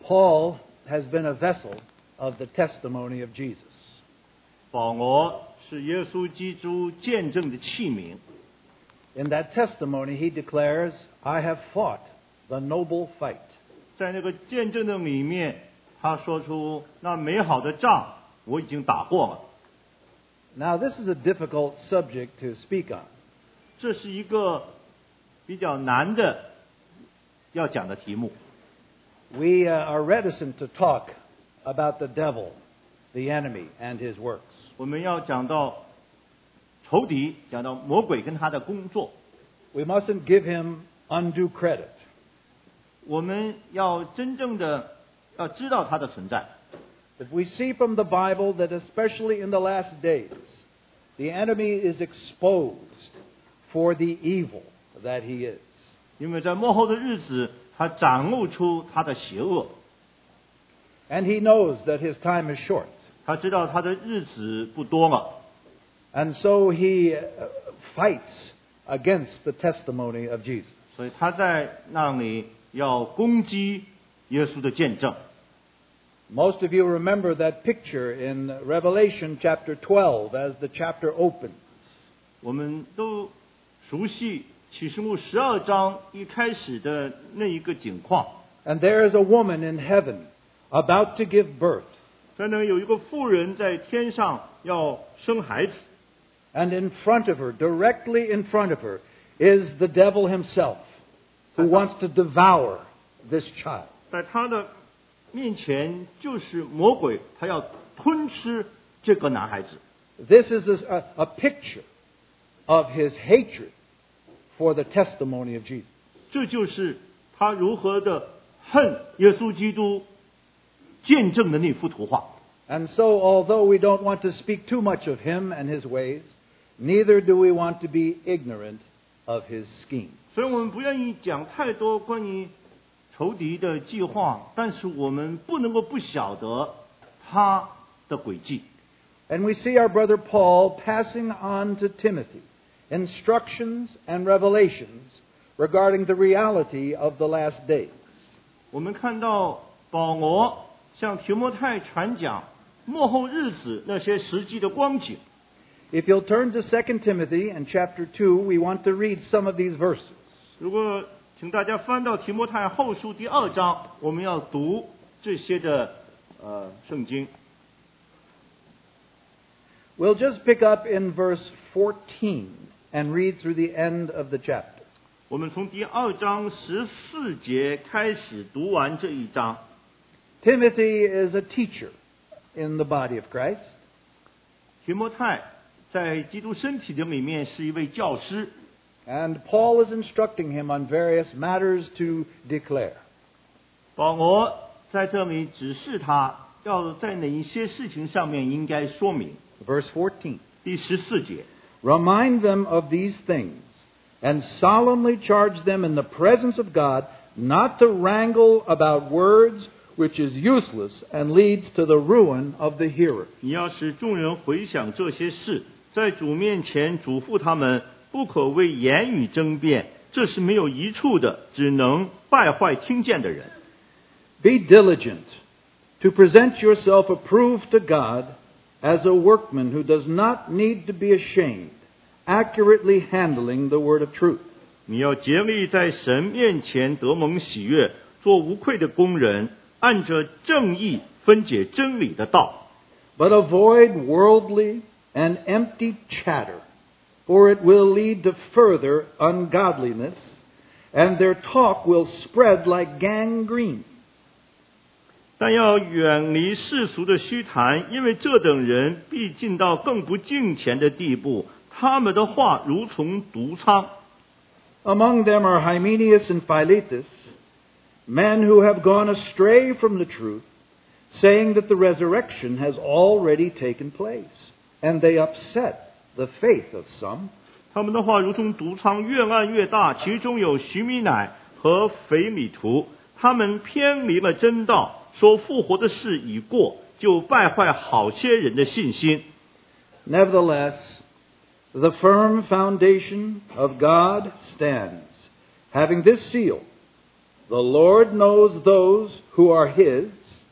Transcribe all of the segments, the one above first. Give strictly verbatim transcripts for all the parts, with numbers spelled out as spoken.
Paul has been a vessel of the testimony of Jesus. 保罗是耶稣基督见证的器皿。 In that testimony, he declares, I have fought the noble fight. 在那个见证的里面，他说出那美好的仗我已经打过了。 Now, this is a difficult subject to speak on. 这是一个比较难的要讲的题目。 We uh, are reticent to talk about the devil, the enemy, and his works. 我们要讲到仇敌，讲到魔鬼跟他的工作。 We mustn't give him undue credit. 我们要真正的要知道他的存在。 If we see from the Bible that especially in the last days, the enemy is exposed for the evil that he is. 因为在末后的日子，他展露出他的邪恶。 And he knows that his time is short. 他知道他的日子不多了。 And so he fights against the testimony of Jesus. 所以他在那里要攻击耶稣的见证。 Most of you remember that picture in Revelation chapter twelve as the chapter opens. 我们都熟悉启示录十二章一开始的那一个景况。 And there is a woman in heaven about to give birth. 在那有一个妇人在天上要生孩子。 And in front of her, directly in front of her, is the devil himself, who wants to devour this child. 在他的面前就是魔鬼，他要吞吃这个男孩子。 This is a, a picture of his hatred for the testimony of Jesus. 这就是他如何的恨耶稣基督见证的那幅图画。 And so, although we don't want to speak too much of him and his ways, neither do we want to be ignorant of his scheme. 所以我们不愿意讲太多关于仇敌的计划，但是我们不能够不晓得他的诡计。 And we see our brother Paul passing on to Timothy instructions and revelations regarding the reality of the last days. 我们看到保罗向提摩太传讲末后日子那些实际的光景。 If you'll turn to Second Timothy and chapter two, we want to read some of these verses. 如果请大家翻到提摩太后书第二章，我们要读这些的呃圣经。 We'll just pick up in verse fourteen and read through the end of the chapter. 我们从第二章十四节开始读完这一章。 Timothy is a teacher in the body of Christ. 提摩太在基督身体的里面是一位教师。 And Paul is instructing him on various matters to declare. 保罗在这里指示他要在哪一些事情上面应该说明。 Verse fourteen. 第十四节。 Remind them of these things, and solemnly charge them in the presence of God not to wrangle about words which is useless and leads to the ruin of the hearer. 你要使众人回想这些事，在主面前嘱咐他们，不可为言语争辩，这是没有益处的，只能败坏听见的人。 Be diligent to present yourself approved to God as a workman who does not need to be ashamed, accurately handling the word of truth. 你要竭力在神面前得蒙喜悦，做无愧的工人，按着正义分解真理的道。 But avoid worldly and empty chatter, for it will lead to further ungodliness, and their talk will spread like gangrene. 但要远离世俗的虚谈，因为这等人必进到更不敬虔的地步，他们的话如同毒疮。 Among them are Hymenaeus and Philetus, men who have gone astray from the truth, saying that the resurrection has already taken place, and they upset the faith of some. 他们的话如同毒疮，越按越大，其中有徐米乃和腓米图，他们偏离了真道，说复活的事已过，就败坏好些人的信心。 Nevertheless, the firm foundation of God stands, having this seal: The Lord knows those who are His,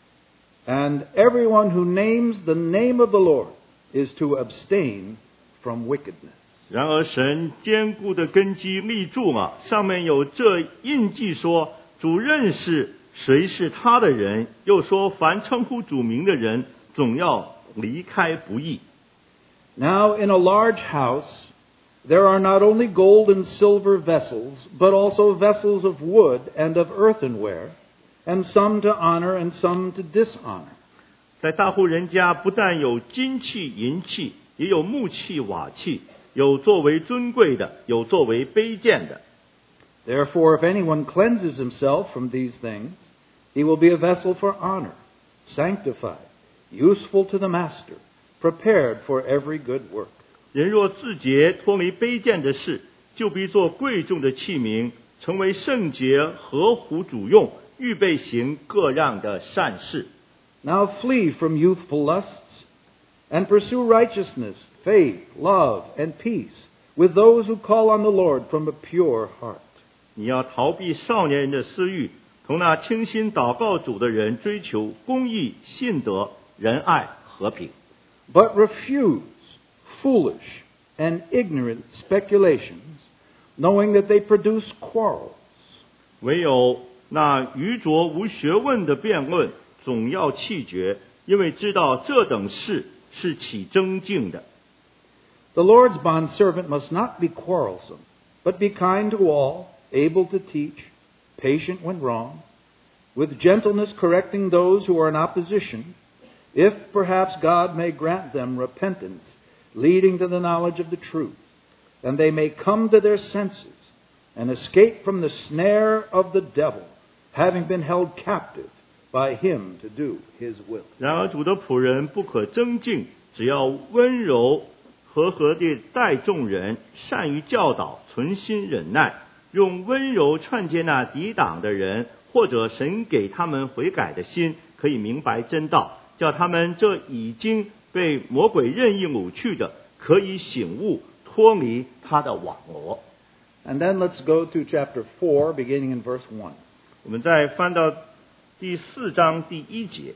and everyone who names the name of the Lord is to abstain from wickedness. 然而神坚固的根基立住啊，上面有这印记说，主认识谁是他的人，又说凡称呼主名的人，总要离开不义。 Now in a large house, there are not only gold and silver vessels, but also vessels of wood and of earthenware, and some to honor and some to dishonor. 在大户人家，不但有金器、银器，也有木器、瓦器，有作为尊贵的，有作为卑贱的。 Therefore, if anyone cleanses himself from these things, he will be a vessel for honor, sanctified, useful to the master, prepared for every good work. 人若自洁，脱离卑贱的事，就必做贵重的器皿，成为圣洁，合乎主用，预备行各样的善事。 Now flee from youthful lusts, and pursue righteousness, faith, love, and peace, with those who call on the Lord from a pure heart. 你要逃避少年人的私欲，同那清心祷告主的人追求公义、信德、仁爱、和平。 But refuse foolish and ignorant speculations, knowing that they produce quarrels. 唯有那愚拙无学问的辩论，总要弃绝，因为知道这等事是起争竞的。 The Lord's bondservant must not be quarrelsome, but be kind to all, able to teach, patient when wrong, with gentleness correcting those who are in opposition, if perhaps God may grant them repentance, leading to the knowledge of the truth, and they may come to their senses and escape from the snare of the devil, having been held captive by him to do his will. 然而主的仆人不可争竞，只要温柔和和地待众人，善于教导，存心忍耐，用温柔劝诫那抵挡的人，或者神给他们悔改的心，可以明白真道，叫他们这已经被魔鬼任意掳去的，可以醒悟，脱离他的网罗。 And then let's go to chapter four, beginning in verse one. 我们再翻到第四章第一节。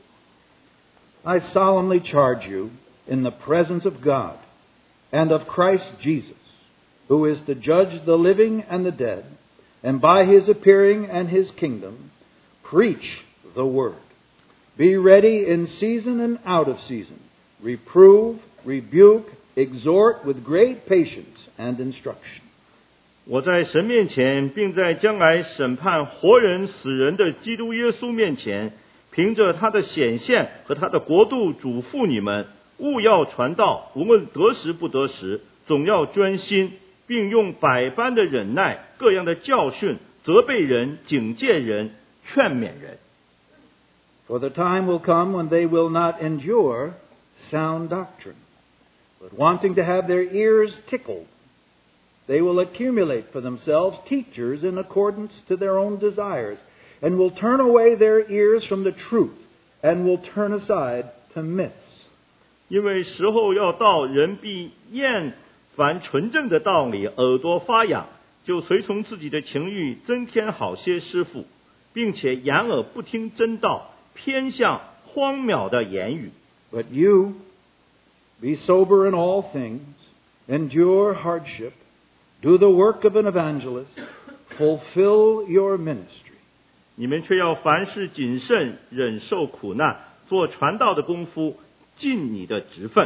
I solemnly charge you in the presence of God and of Christ Jesus, who is to judge the living and the dead, and by his appearing and his kingdom, preach the word. Be ready in season and out of season. Reprove, rebuke, exhort with great patience and instruction. 我在神面前，并在将来审判活人死人的基督耶稣面前，凭着他的显现和他的国度嘱咐你们，务要传道，无论得时不得时，总要专心，并用百般的忍耐，各样的教训，责备人，警戒人，劝勉人。 For the time will come when they will not endure sound doctrine, but wanting to have their ears tickled, they will accumulate for themselves teachers in accordance to their own desires, and will turn away their ears from the truth, and will turn aside to myths. 因为时候要到，人必厌烦纯正的道理，耳朵发痒，就随从自己的情欲，增添好些师傅，并且掩耳不听真道，偏向荒渺的言语。 But you, be sober in all things, endure hardship, do the work of an evangelist, fulfill your ministry. 你们却要凡事谨慎，忍受苦难，做传道的功夫，尽你的职分。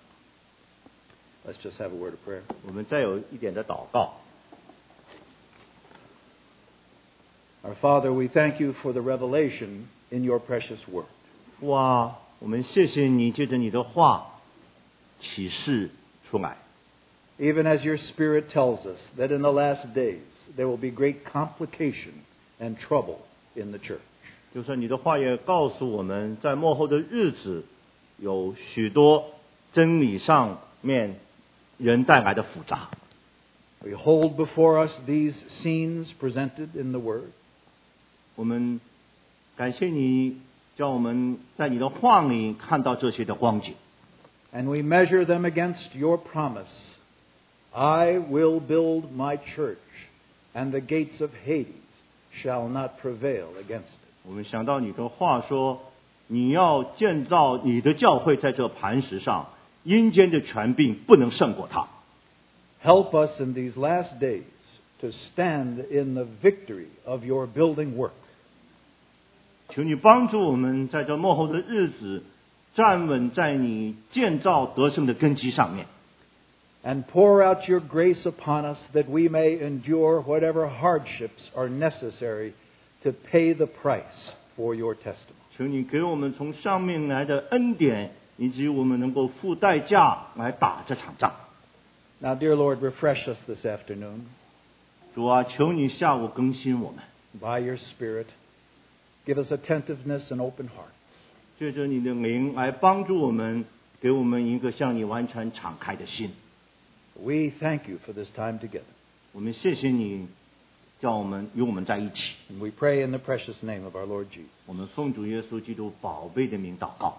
Let's just have a word of prayer. 我们再有一点的祷告。 Our Father, we thank you for the revelation in your precious word. 父啊，我们谢谢你，借着你的话启示出来。 Even as your Spirit tells us that in the last days there will be great complication and trouble in the church. 就算你的话也告诉我们，在末后的日子，有许多真理上面人带来的复杂。 We hold before us these scenes presented in the Word. 我们感谢你，叫我们在你的话里看到这些的光景。 And we measure them against your promise. I will build my church, and the gates of Hades shall not prevail against it. 我们想到你的话说，你要建造你的教会在这磐石上，阴间的权柄不能胜过它。 Help us in these last days to stand in the victory of your building work. 求你帮助我们在这末后的日子站稳在你建造得胜的根基上面。 And pour out your grace upon us that we may endure whatever hardships are necessary to pay the price for your testimony. 求你给我们从上面来的恩典，以及我们能够付代价来打这场仗。 Now, dear Lord, refresh us this afternoon. 主啊，求你下午更新我们。 By your Spirit, give us attentiveness and open hearts. 借着你的灵来帮助我们，给我们一个向你完全敞开的心。 We thank you for this time together. 我们谢谢你，叫我们与我们在一起。 And we pray in the precious name of our Lord Jesus. 我们奉主耶稣基督宝贝的名祷告。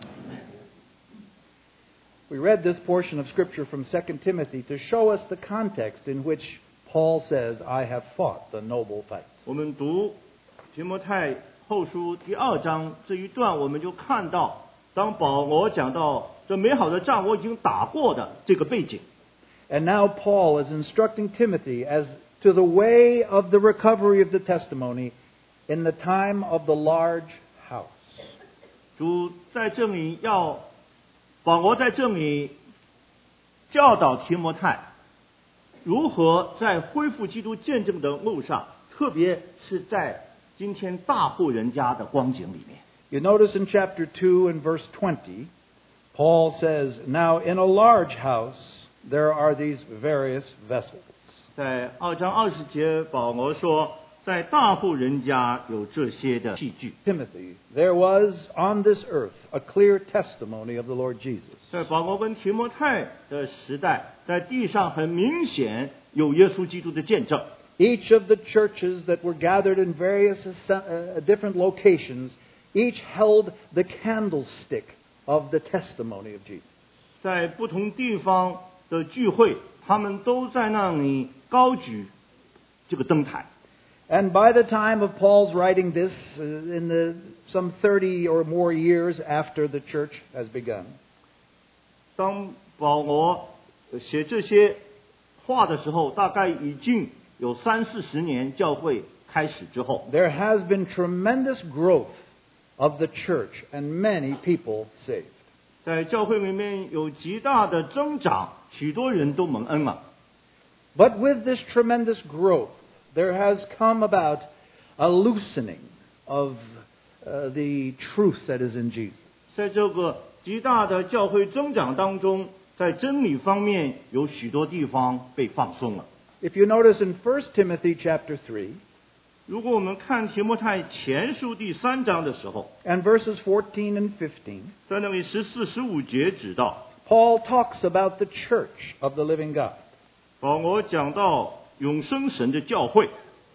We read this portion of Scripture from Second Timothy to show us the context in which Paul says, I have fought the noble fight. 我们读提摩太后书第二章这一段，我们就看到，当保罗讲到这美好的仗我已经打过的这个背景。 And now Paul is instructing Timothy as to the way of the recovery of the testimony in the time of the large house. 主在这里要，保罗在这里教导提摩太，如何在恢复基督见证的路上，特别是在今天大户人家的光景里面。 You notice in chapter two and verse twenty, Paul says, Now in a large house there are these various vessels. 在二章二十节，保罗说，在大户人家有这些的器具。 Timothy, there was on this earth a clear testimony of the Lord Jesus. 在保罗跟提摩太的时代，在地上很明显有耶稣基督的见证。 Each of the churches that were gathered in various uh, different locations, each held the candlestick of the testimony of Jesus. 在不同地方的聚会，他们都在那里高举这个灯台。 And by the time of Paul's writing this, uh, in the some thirty or more years after the church has begun, 当保罗写这些话的时候，大概已经有三四十年教会开始之后。 there has been tremendous growth of the church and many people saved. 在教会里面有极大的增长，许多人都蒙恩了。 But with this tremendous growth, there has come about a loosening of uh, the truth that is in Jesus. 在这个极大的教会增长当中，在真理方面有许多地方被放松了。 If you notice in First Timothy chapter three, 如果我们看提摩太前书第三章的时候， and verses fourteen and fifteen, 在那里十四、十五节指到， Paul talks about the church of the living God. 保罗讲到永生神的教会。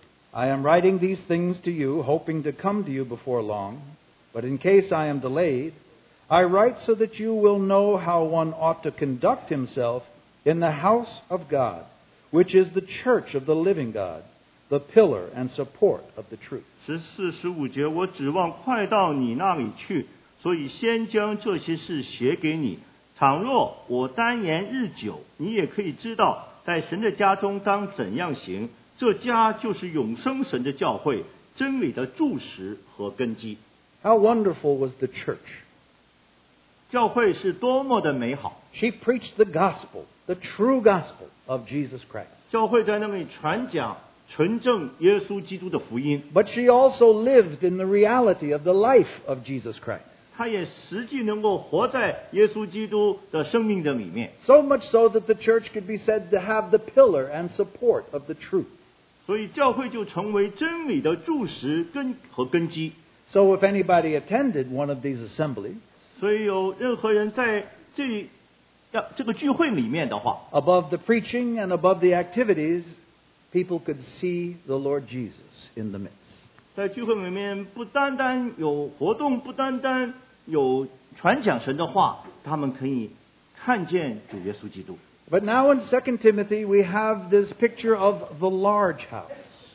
I am writing these things to you, hoping to come to you before long. But in case I am delayed, I write so that you will know how one ought to conduct himself in the house of God, which is the church of the living God, the pillar and support of the truth. 十四、十五节，我指望快到你那里去，所以先将这些事写给你。倘若我单言日久，你也可以知道，在神的家中当怎样行。这家就是永生神的教会，真理的柱石和根基。 How wonderful was the church! 教会是多么的美好！ She preached the gospel, the true gospel of Jesus Christ. 教会在那里传讲纯正耶稣基督的福音。 But she also lived in the reality of the life of Jesus Christ. 他也实际能够活在耶稣基督的生命的里面。 So much so that the church could be said to have the pillar and support of the truth. 所以教会就成为真理的柱石根和根基。 So if anybody attended one of these assemblies, 所以有任何人在这要这个聚会里面的话， above the preaching and above the activities, people could see the Lord Jesus in the midst. 在聚会里面不单单有活动，不单单有传讲神的话，他们可以看见主耶稣基督。 But now in Second Timothy, we have this picture of the large house.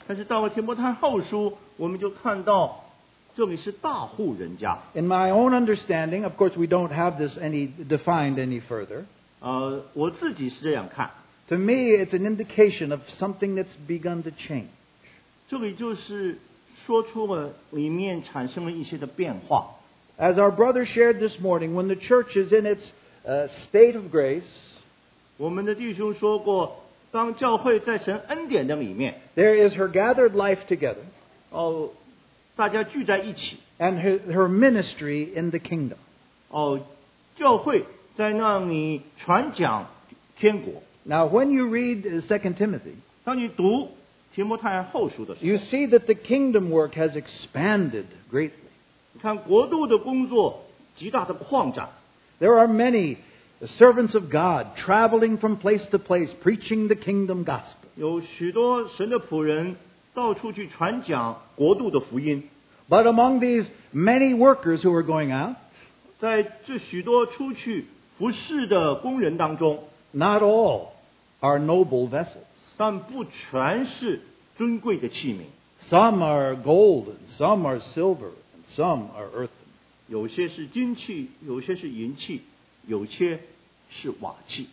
但是到了提摩太后书，我们就看到这里是大户人家。 In my own understanding, of course, we don't have this any defined any further. 呃，我自己是这样看， To me, it's an indication of something that's begun to change. 这里就是说出了里面产生了一些的变化。 As our brother shared this morning, when the church is in its uh, state of grace, 我们的弟兄说过，当教会在神恩典的里面， there is her gathered life together 哦，大家聚在一起， and her, her ministry in the kingdom. 哦，教会在那里传讲天国。 Now, when you read uh, Second Timothy, 当你读提摩太后书的时候， you see that the kingdom work has expanded greatly. 你看国度的工作极大的扩展。 There are many servants of God traveling from place to place, preaching the kingdom gospel. 有许多神的仆人到处去传讲国度的福音， But among these many workers who are going out, 在这许多出去服侍的工人当中， not all are noble vessels. 但不全是尊贵的器皿， Some are gold, and some are silver, and some are earthen. 有些是金器，有些是银器，有些是瓦器。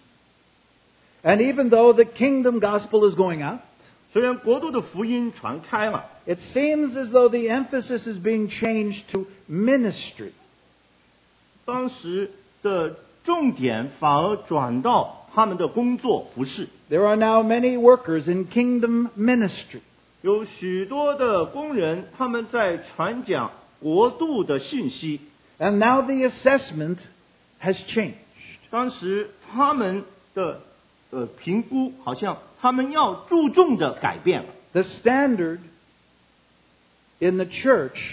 And even though the kingdom gospel is going out, 虽然国度的福音传开了， it seems as though the emphasis is being changed to ministry. 当时的重点反而转到他们的工作服侍。 There are now many workers in kingdom ministry. 有许多的工人，他们在传讲国度的信息。 And now the assessment has changed. 当时他们的呃评估，好像他们要注重的改变了。 The standard in the church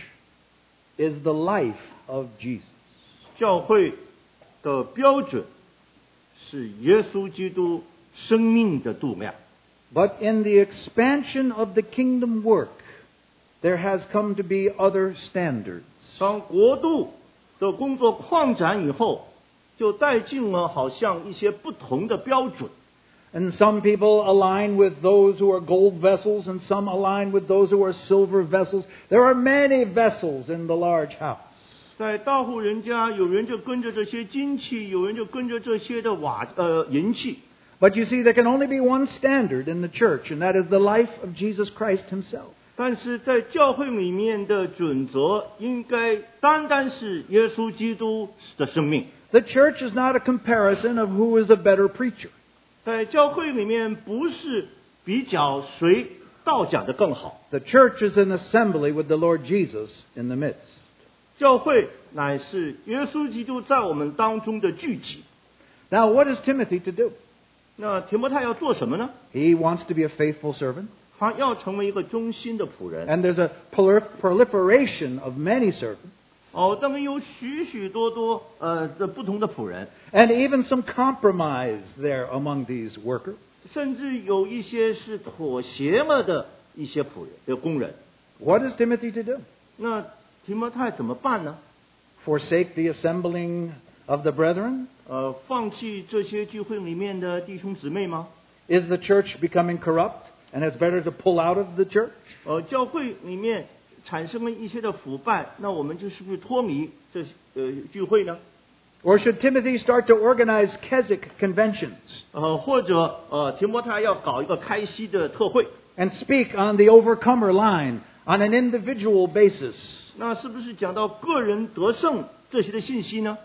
is the life of Jesus. 教会的标准是耶稣基督生命的度量。 But in the expansion of the kingdom work, there has come to be other standards. 当国度的工作扩展以后，就带进了好像一些不同的标准。 And some people align with those who are gold vessels, and some align with those who are silver vessels. There are many vessels in the large house. 在大户人家，有人就跟着这些金器，有人就跟着这些的瓦呃银器。 But you see, there can only be one standard in the church, and that is the life of Jesus Christ himself. 但是在教会里面的准则，应该单单是耶稣基督的生命。 The church is not a comparison of who is a better preacher. 在教会里面，不是比较谁道讲的更好， The church is an assembly with the Lord Jesus in the midst. 教会乃是耶稣基督在我们当中的聚集。 Now, what is Timothy to do? 那提摩太要做什么呢？ He wants to be a faithful servant. 他要成为一个忠心的仆人。 And there's a prol- proliferation of many servants, 哦，当然有许许多多呃的不同的仆人， and even some compromise there among these workers. 甚至有一些是妥协了的一些仆人的工人。 What is Timothy to do? 那提摩太怎么办呢？ Forsake the assembling of the brethren? 呃，放弃这些聚会里面的弟兄姊妹吗？ Is the church becoming corrupt, and it's better to pull out of the church? 呃，教会里面产生了一些的腐败，那我们就是不是脱离这呃聚会呢？ Or should Timothy start to organize Keswick conventions 呃，或者呃，提摩太要搞一个开西的特会， and speak on the overcomer line on an individual basis? 那是不是讲到个人得胜这些的信息呢？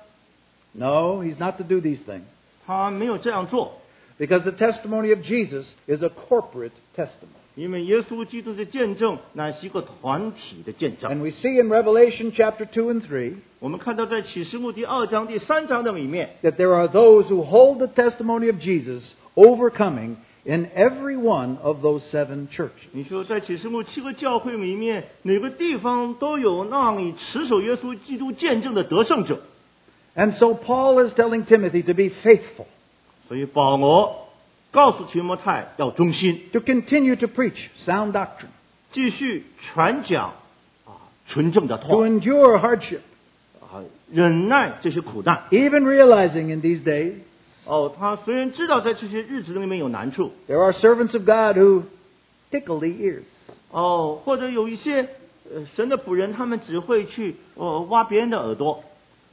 No, he's not to do these things. 他没有这样做， Because the testimony of Jesus is a corporate testimony. 因为耶稣基督的见证乃是一个团体的见 And 证。 we see in Revelation chapter two and three 我们看到在启示录第二章、第三章的里面， that there are those who hold the testimony of Jesus overcoming in every one of those seven churches. 你说在启示录七个教会里面，哪个地方都有让你持守耶稣基督见证的得胜者。 And so Paul is telling Timothy to be faithful, 所以保罗告诉提摩太要忠心， to continue to preach sound doctrine, 继续传讲啊纯正的 to 话， endure hardship, 啊忍耐这些苦难。 even realizing in these days 哦，他虽然知道在这些日子里面有难处， there are servants of God who tickle the ears. 哦，或者有一些呃神的仆人，他们只会去呃挖别人的耳朵。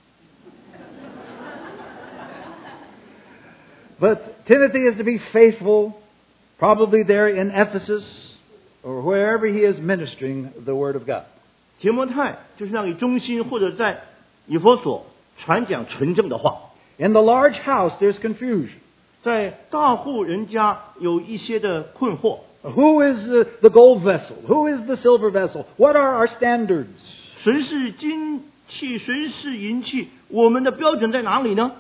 But Timothy is to be faithful, probably there in Ephesus or wherever he is ministering the Word of God. 提摩太就是那里忠心，或者在以弗所传讲纯正的话。 In the large house, there's confusion. 在大户人家有一些的困惑。 Who is the, the gold vessel? Who is the silver vessel? What are our standards? 谁是金器？谁是银器？我们的标准在哪里呢？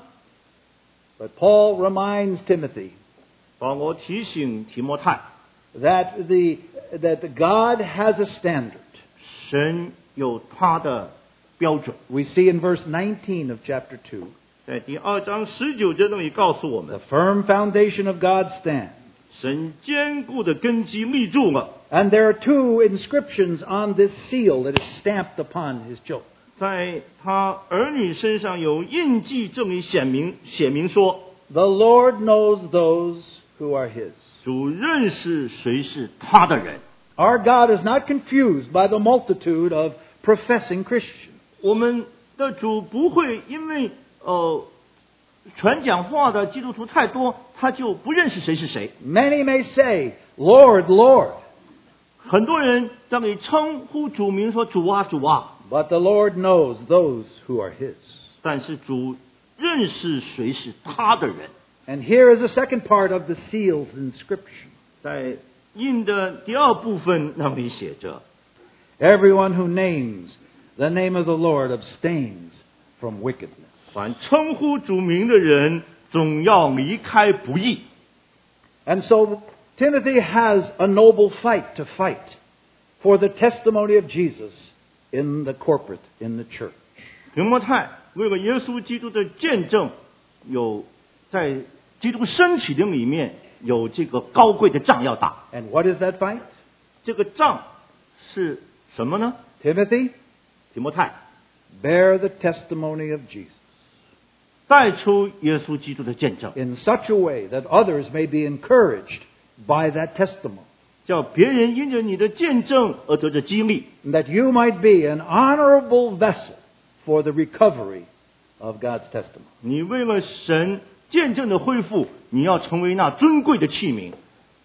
But Paul reminds Timothy 保罗提醒提摩太 that the that God has a standard. 神有他的标准。 We see in verse nineteen of chapter two. 在第二章十九节那里告诉我 The 们， firm foundation of God stands. 神坚固的根基立住了。 And there are two inscriptions on this seal that is stamped upon his children. 在他儿女身上有印记，证明显明写明说， The Lord knows those who are his. 主认识谁是他的人。 Our God is not confused by the multitude of professing Christians. 我们的主不会因为呃传讲话的基督徒太多，他就不认识谁是谁。 Many may say, Lord, Lord. 很多人在那里称呼主名说主啊主啊， But the Lord knows those who are his. 但是主认识谁是他的人。 And here is the second part of the seal's inscription. 在印的第二部分那里写着， Everyone who names the name of the Lord abstains from wickedness. 凡称呼主名的人，总要离开不义。 And so Timothy has a noble fight to fight for the testimony of Jesus in the corporate, in the church. 提摩太为了耶稣基督的见证，有在基督身体的里面有这个高贵的仗要打。 And what is that fight? 这个仗是什么呢？ Timothy, 提摩太 bear the testimony of Jesus 带出耶稣基督的见证， in such a way that others may be encouraged by that testimony, 叫别人因着你的见证而得着激励， and that you might be an honorable vessel for the recovery of God's testimony. 你为了神见证的恢复，你要成为那尊贵的器皿。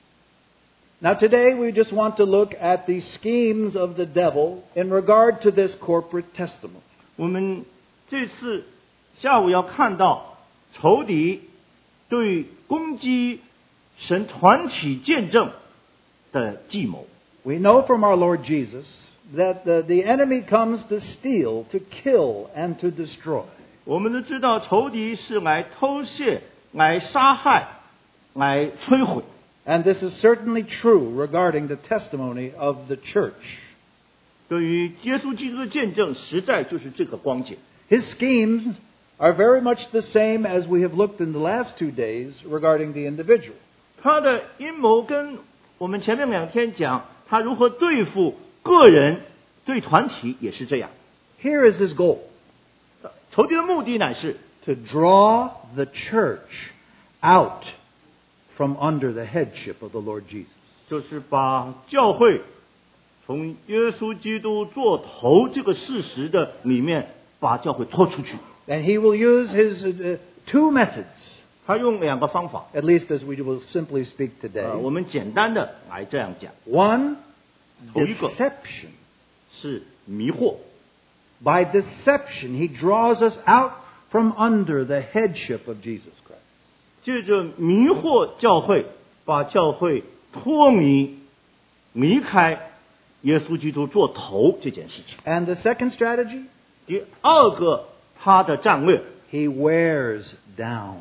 Now today we just want to look at the schemes of the devil in regard to this corporate testimony. 我们这次下午要看到仇敌对攻击神团体见证的计谋。 We know from our Lord Jesus that the, the enemy comes to steal, to kill, and to destroy. 我们都知道仇敌是来偷窃、来杀害、来摧毁。 And this is certainly true regarding the testimony of the church. 对于耶稣基督的见证，实在就是这个光景。 His schemes are very much the same as we have looked in the last two days regarding the individual. 他的阴谋跟我们前面两天讲他如何对付个人、对团体也是这样。 Here is his goal, 仇敌的目的乃是 to draw the church out from under the headship of the Lord Jesus. 就是把教会从耶稣基督做头这个事实的里面把教会拖出去。 And he will use his uh, two methods, 他用两个方法， at least as we will simply speak today. 呃，我们简单的来这样讲。 One, 头一个 deception. 是迷惑， By deception, he draws us out from under the headship of Jesus Christ. 借着迷惑教会，把教会脱离离开耶稣基督做头这件事情。 And the second strategy, 第二个，他的战略， he wears down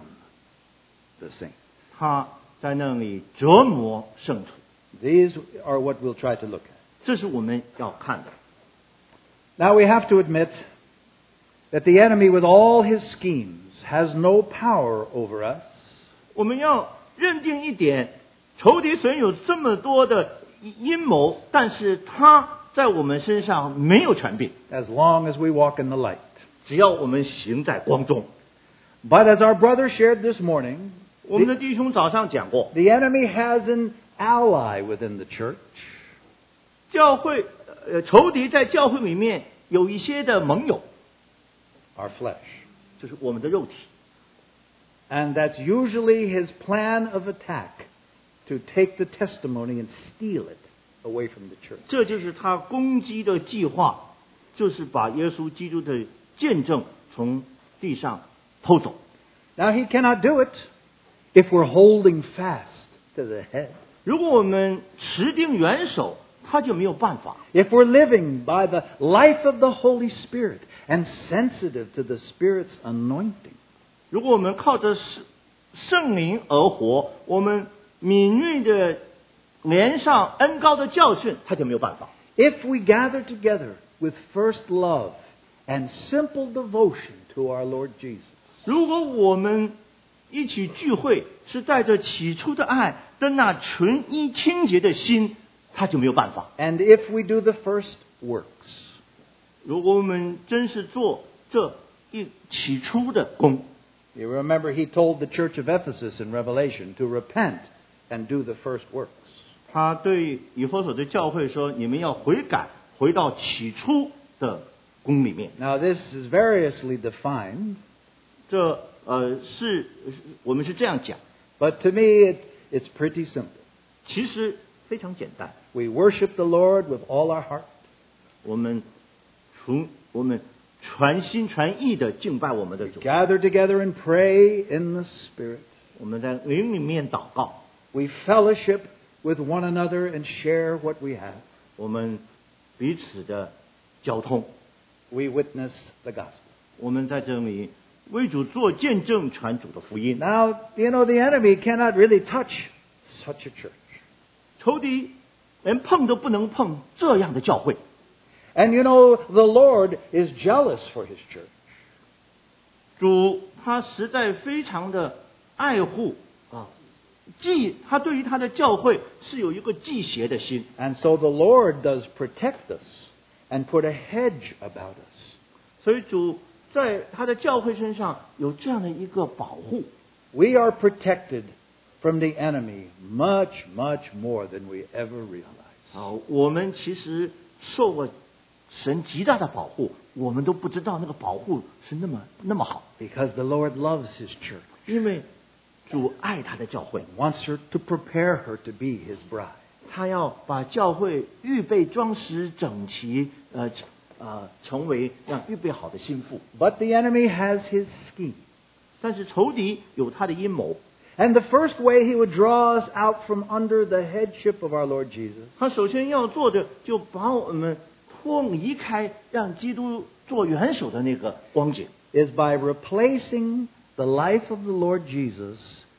the saints. 他在那里折磨圣徒， These are what we'll try to look at. 这是我们要看的。 Now we have to admit that the enemy, with all his schemes, has no power over us. 我们要认定一点，仇敌虽然有这么多的阴谋，但是他在我们身上没有权柄， As long as we walk in the light. 只要我们行在光中。 But as our brother shared this morning, 我们的弟兄早上讲过， the enemy has an ally within the church. 教会呃仇敌在教会里面有一些的盟友， our flesh. 就是我们的肉体。 And that's usually his plan of attack, to take the testimony and steal it away from the church. 这就是他攻击的计划，就是把耶稣基督的见证从地上偷走。 Now he cannot do it if we're holding fast to the head. 如果我们持定元首，他就没有办法。 If we're living by the life of the Holy Spirit and sensitive to the Spirit's anointing. 如果我们靠着圣灵而活，我们敏锐的连上恩膏的教训，他就没有办法。 If we gather together with first love and simple devotion to our Lord Jesus. 如果我们一起聚会是带着起初的爱跟那纯一清洁的心，他就没有办法。 And if we do the first works. 如果我们真是做这一起初的工， You remember he told the church of Ephesus in Revelation to repent and do the first works. 他对以弗所的教会说：“你们要悔改，回到起初的工里面。” Now this is variously defined. 这呃是我们是这样讲， But to me, it, it's pretty simple. 其实非常简单。 We worship the Lord with all our heart. 我们从我们全心全意的敬拜我们的主， Gather together and pray in the Spirit. 我们在灵里面祷告， We fellowship with one another and share what we have. 我们彼此的交通， We witness the gospel. 我们在这里为主做见证，传主的福音。 Now, you know, the enemy cannot really touch such a church. 仇敌连碰都不能碰这样的教会。 And you know, the Lord is jealous for his church. 主他实在非常的爱护啊，忌他对于他的教会是有一个忌邪的心， And so the Lord does protect us and put a hedge about us. 所以主在他的教会身上有这样的一个保护。 We are protected from the enemy much, much more than we ever realize. 啊，我们其实受过神极大的保护，我们都不知道那个保护是那么那么好， Because the Lord loves his church. 因为主爱他的教会， Wants her to prepare her to be his bride. 他要把教会预备装饰整齐，呃呃，成为让预备好的心腹。 But the enemy has his scheme. 但是仇敌有他的阴谋， And the first way he would draw us out from under the headship of our Lord Jesus 他首先要做的就把我们脱离开让基督做元首的那个光景， is by replacing the life of the Lord Jesus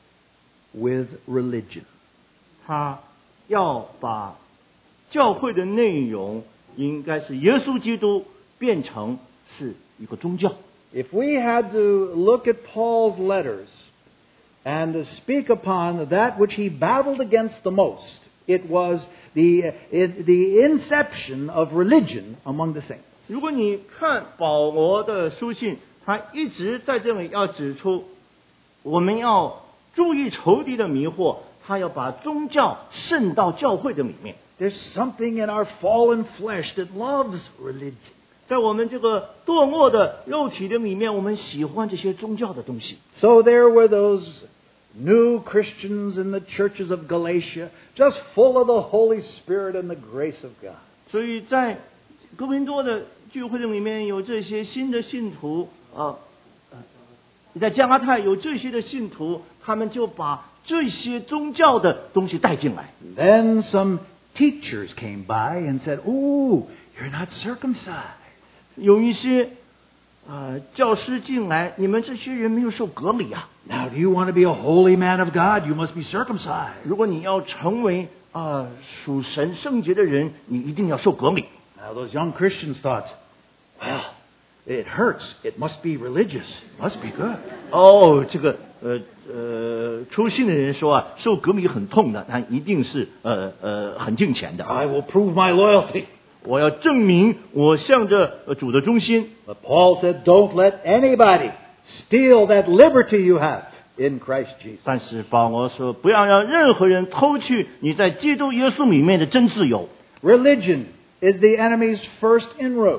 with religion. 他要把教会的内容应该是耶稣基督变成是一个宗教。 If we had to look at Paul's letters and to speak upon that which he battled against the most, it was the, it, the inception of religion among the saints. 如果你看保罗的书信，他一直在这里要指出，我们要注意仇敌的迷惑，他要把宗教渗到教会的里面。 There's something in our fallen flesh that loves religion. 在我们这个堕落的肉体的里面，我们喜欢这些宗教的东西。 So there were those new Christians in the churches of Galatia, just full of the Holy Spirit and the grace of God. 所以在哥林多的聚会的里面有这些新的信徒啊，呃，在加拉太有这些的信徒，他们就把这些宗教的东西带进来。 Then some teachers came by and said, "Ooh, you're not circumcised." 有一些呃教师进来，你们这些人没有受割礼啊！ Now, do you want to be a holy man of God? You must be circumcised. 如果你要成为啊、呃、属神圣洁的人，你一定要受割礼。 Now, those young Christians thought, well, it hurts. It must be religious. It must be good. 哦，这个呃呃，出信的人说啊，受割礼很痛的，他一定是呃呃很敬虔的。 I will prove my loyalty. 我要证明我向着呃主的忠心。 But Paul said, don't let anybody steal that liberty you have in Christ Jesus. 但是保罗说，不要让任何人偷去你在基督耶稣里面的真自由。 Religion is the enemy's first inroad.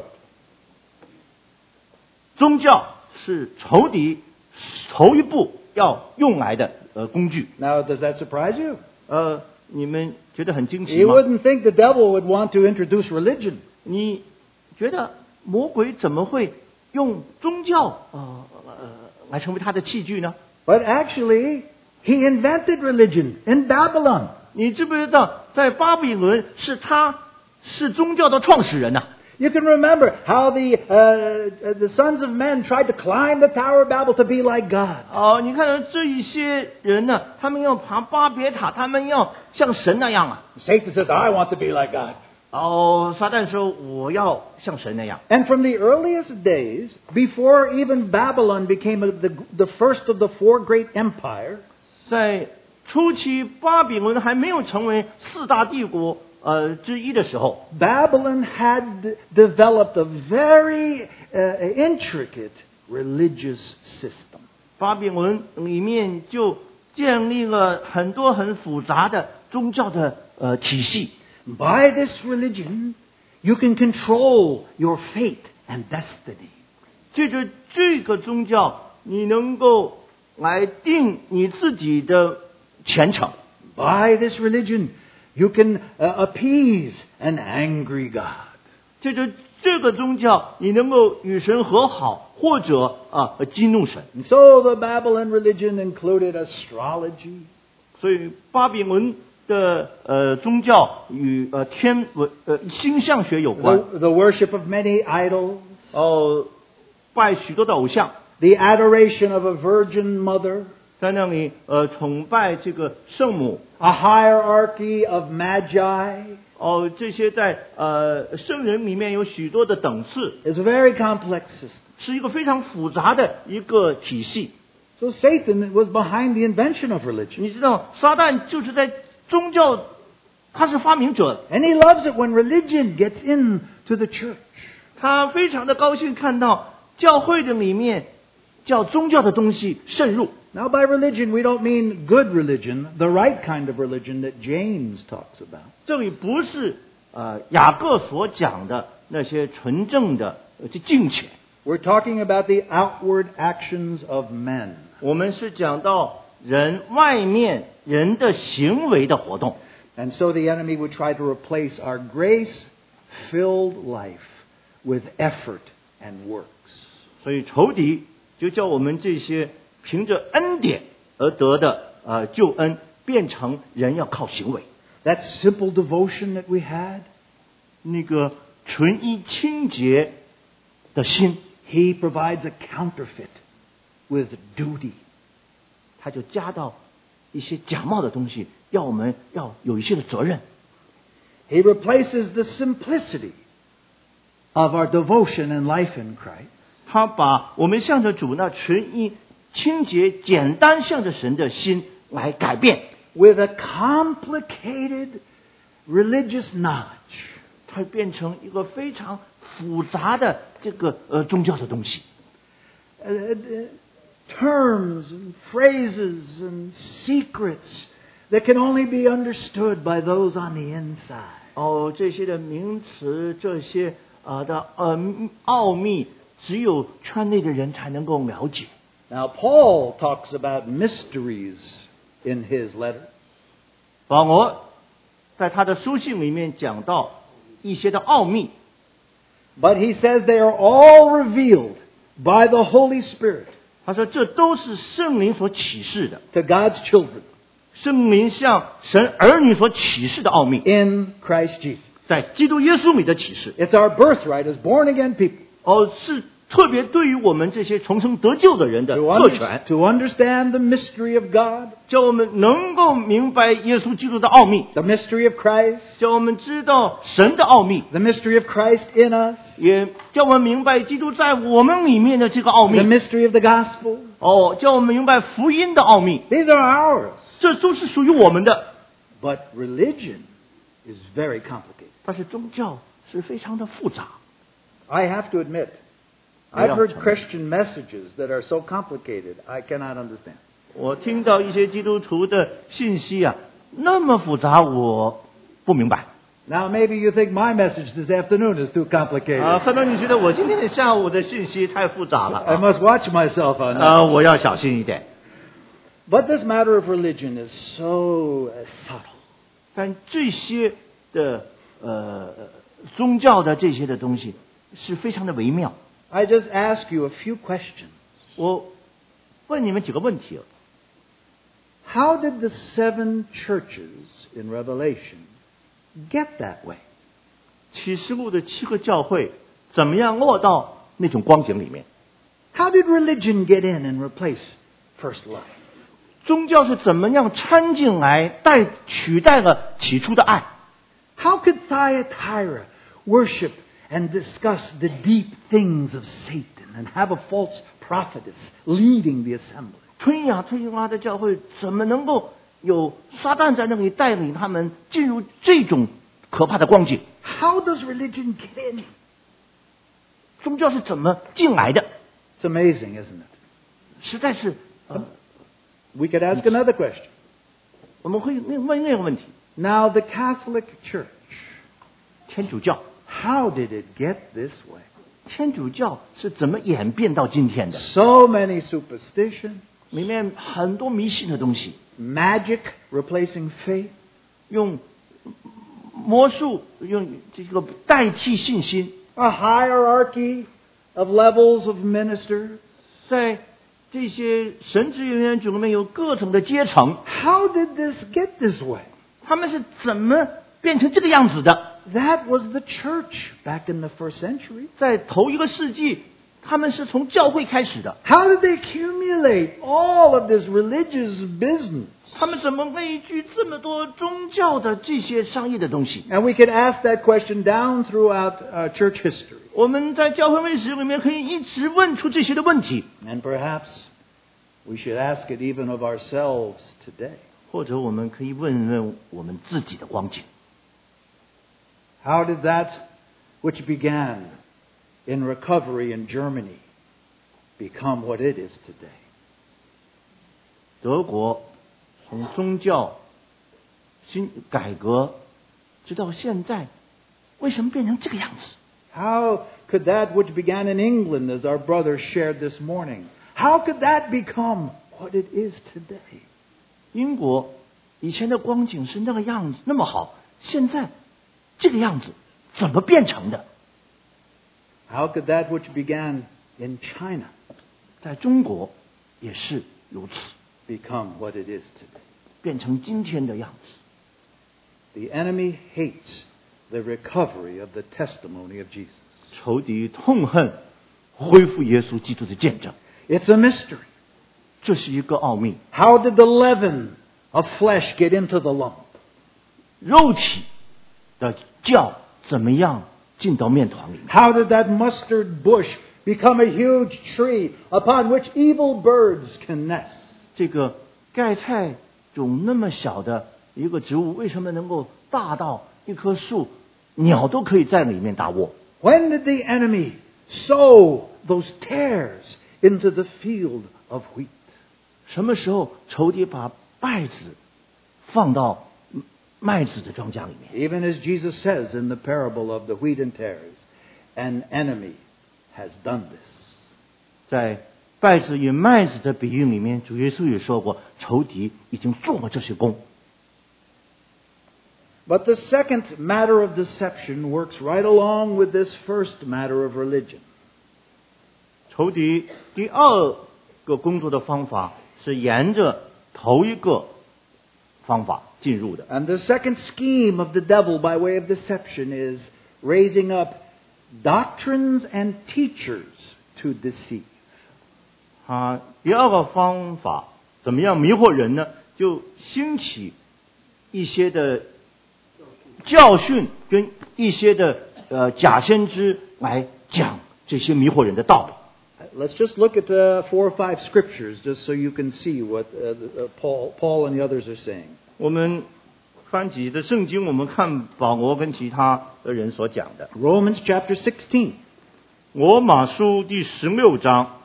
宗教是仇敌头一步要用来的呃工具。 Now, does that surprise you? 呃，你们觉得很惊奇 You 吗？ wouldn't think the devil would want to introduce religion. 你觉得魔鬼怎么会用宗教呃呃来成为他的器具呢？ But actually, he invented religion in Babylon. 你知不知道，在巴比伦是他是宗教的创始人呐、啊？ You can remember how the uh, the sons of men tried to climb the Tower of Babel to be like God. 哦，你看这一些人呢，他们要爬巴别塔，他们要像神那样啊。 Satan says, I want to be like God. 哦，撒旦说我要像神那样。 And from the earliest days, before even Babylon became a, the, the first of the four great empires, 在初期巴比伦还没有成为四大帝国呃之一的时候， Babylon had developed a very uh, intricate religious system. 巴比伦里面就建立了很多很复杂的宗教的呃体系。 By this religion, you can control your fate and destiny. 借着这个宗教，你能够来定你自己的前程。 By this religion, you can uh, appease an angry God. 借着这个宗教，你能够与神和好，或者啊激怒神。 And so the Babylon religion included astrology, 所以巴比伦的呃宗教与呃天文呃星象学有关。 the, the worship of many idols, 哦，拜许多的偶像， the adoration of a virgin mother, 在那里呃崇拜这个圣母。 a hierarchy of magi. 哦，这些在呃圣人里面有许多的等次， It's a very complex system. 是一个非常复杂的一个体系。 So Satan was behind the invention of religion. 你知道，撒旦就是在宗教，他是发明者， And he loves it when religion gets into the church. 他非常的高兴看到教会的里面叫宗教的东西渗入。 Now, by religion, we don't mean good religion, the right kind of religion that James talks about. 这里不是呃雅各所讲的那些纯正的呃这敬虔， We're talking about the outward actions of men. 我们是讲到人外面人的行为的活动。 And so the enemy would try to replace our grace-filled life with effort and works. 所以仇敌就叫我们这些凭着恩典而得的呃救恩，变成人要靠行为。 That simple devotion that we had, 那个纯一清洁的心， he provides a counterfeit with duty. 他就加到一些假冒的东西，要我们要有一些的责任。 He replaces the simplicity of our devotion and life in Christ 他把我们向着主那纯一清洁、简单向着神的心来改变， with a complicated religious knowledge. 它变成一个非常复杂的这个呃宗教的东西。 Uh, uh, terms and phrases and secrets that can only be understood by those on the inside. 哦，这些的名词，这些啊、呃、的呃奥秘，只有圈内的人才能够了解。 Now, Paul talks about mysteries in his letter. 保罗在他的书信里面讲到一些的奥秘， But he says they are all revealed by the Holy Spirit 他说这都是圣灵所启示的， to God's children 圣灵向神儿女所启示的奥秘， in Christ Jesus. 在基督耶稣里的启示。 It's our birthright as born again people 哦，是特别对于我们这些重生得救的人的 to, 特 under- 权， to understand the mystery of God, 叫我们能够明白耶稣基督的奥秘， the mystery of Christ, 叫我们知道神的奥秘， the mystery of Christ in us, 也叫我们明白基督在我们里面的这个奥 the 秘。 mystery of the gospel. 哦，叫我们明白福音的奥秘， These are ours. 这都是属于我们的。 But religion is very complicated. 但是宗教是非常的复杂。 I have to admit, I've heard Christian messages that are so complicated, I cannot understand. 我听到一些基督徒的信息啊，那么复杂，我不明白。 Now, maybe you think my message this afternoon is too complicated. 啊，可能你觉得我今天的下午的信息太复杂了 I 啊， must watch myself on that. 呃，我要小心一点。 But this matter of religion is so uh, subtle. 但这些的呃宗教的这些的东西是非常的微妙。 I just ask you a few questions. 我问你们几个问题。 How did the seven churches in Revelation get that way? 启示录的七个教会怎么样落到那种光景里面？ How did religion get in and replace first love? 宗教是怎么样掺进来，代取代了起初的爱？ How could Thyatira worship and discuss the deep things of Satan and have a false prophetess leading the assembly? 推呀推呀的教会怎么能够有撒旦在那里带领他们进入这种可怕的光景？ How does religion get in? 宗教是怎么进来的？ It's amazing, isn't it? 实在是，呃， We could ask another question. 我们会问那个问题： Now, the Catholic Church, 天主教， how did it get this way? 天主教是怎么演变到今天的？ So many superstitions, 里面很多迷信的东西， magic replacing faith, 用魔术，用这个代替信心， a hierarchy of levels of ministers. 在这些神职人员组里面有各种的阶层， How did this get this way? 他们是怎么变成这个样子的？ That was the church back in the first century. 在头一个世纪，他们是从教会开始的， How did they accumulate all of this religious business? 他们怎么汇聚这么多宗教的这些商业的东西？ And we could ask that question down throughout uh, church history. 我们在教会历史里面可以一直问出这些的问题， And perhaps we should ask it even of ourselves today. 或者我们可以问问我们自己的光景。 How did that which began in recovery in Germany become what it is today? 德国从宗教新改革直到现在，为什么变成这个样子？ How could that which began in England, as our brother shared this morning, how could that become what it is today? 英国以前的光景是那个样子，那么好，现在这个样子怎么变成的？ How could that which began in China 在中国也是如此， become what it is today? 变成今天的样子。 The enemy hates the recovery of the testimony of Jesus. 仇敌痛恨恢复耶稣基督的见证， It's a mystery. 这是一个奥秘。 How did the leaven of flesh get into the lump? 肉体的酵怎么样进到面团里面？ How did that mustard bush become a huge tree upon which evil birds can nest? 这个盖菜种那么小的一个植物，为什么能够大到一棵树，鸟都可以在里面打窝？ When did the enemy sow those tares into the field of wheat? 什么时候仇敌把稗子放到麦子的庄稼里面？ Even as Jesus says in the parable of the wheat and tares, an enemy has done this. 在稗子与麦子的比喻里面，主耶稣也说过，仇敌已经做了这些工。 But the second matter of deception works right along with this first matter of religion. 仇敌第二个工作的方法是沿着头一个方法进入的。 And the second scheme of the devil by way of deception is raising up doctrines and teachers to deceive. 啊，第二个方法怎么样迷惑人呢？就兴起一些的教训跟一些的呃假先知来讲这些迷惑人的道理。 Let's just look at uh, four or five scriptures just so you can see what uh, uh, Paul, Paul and the others are saying. 我们翻几的圣经，我们看保罗跟其他的人所讲的。 Romans chapter sixteen, 罗马书第十六章，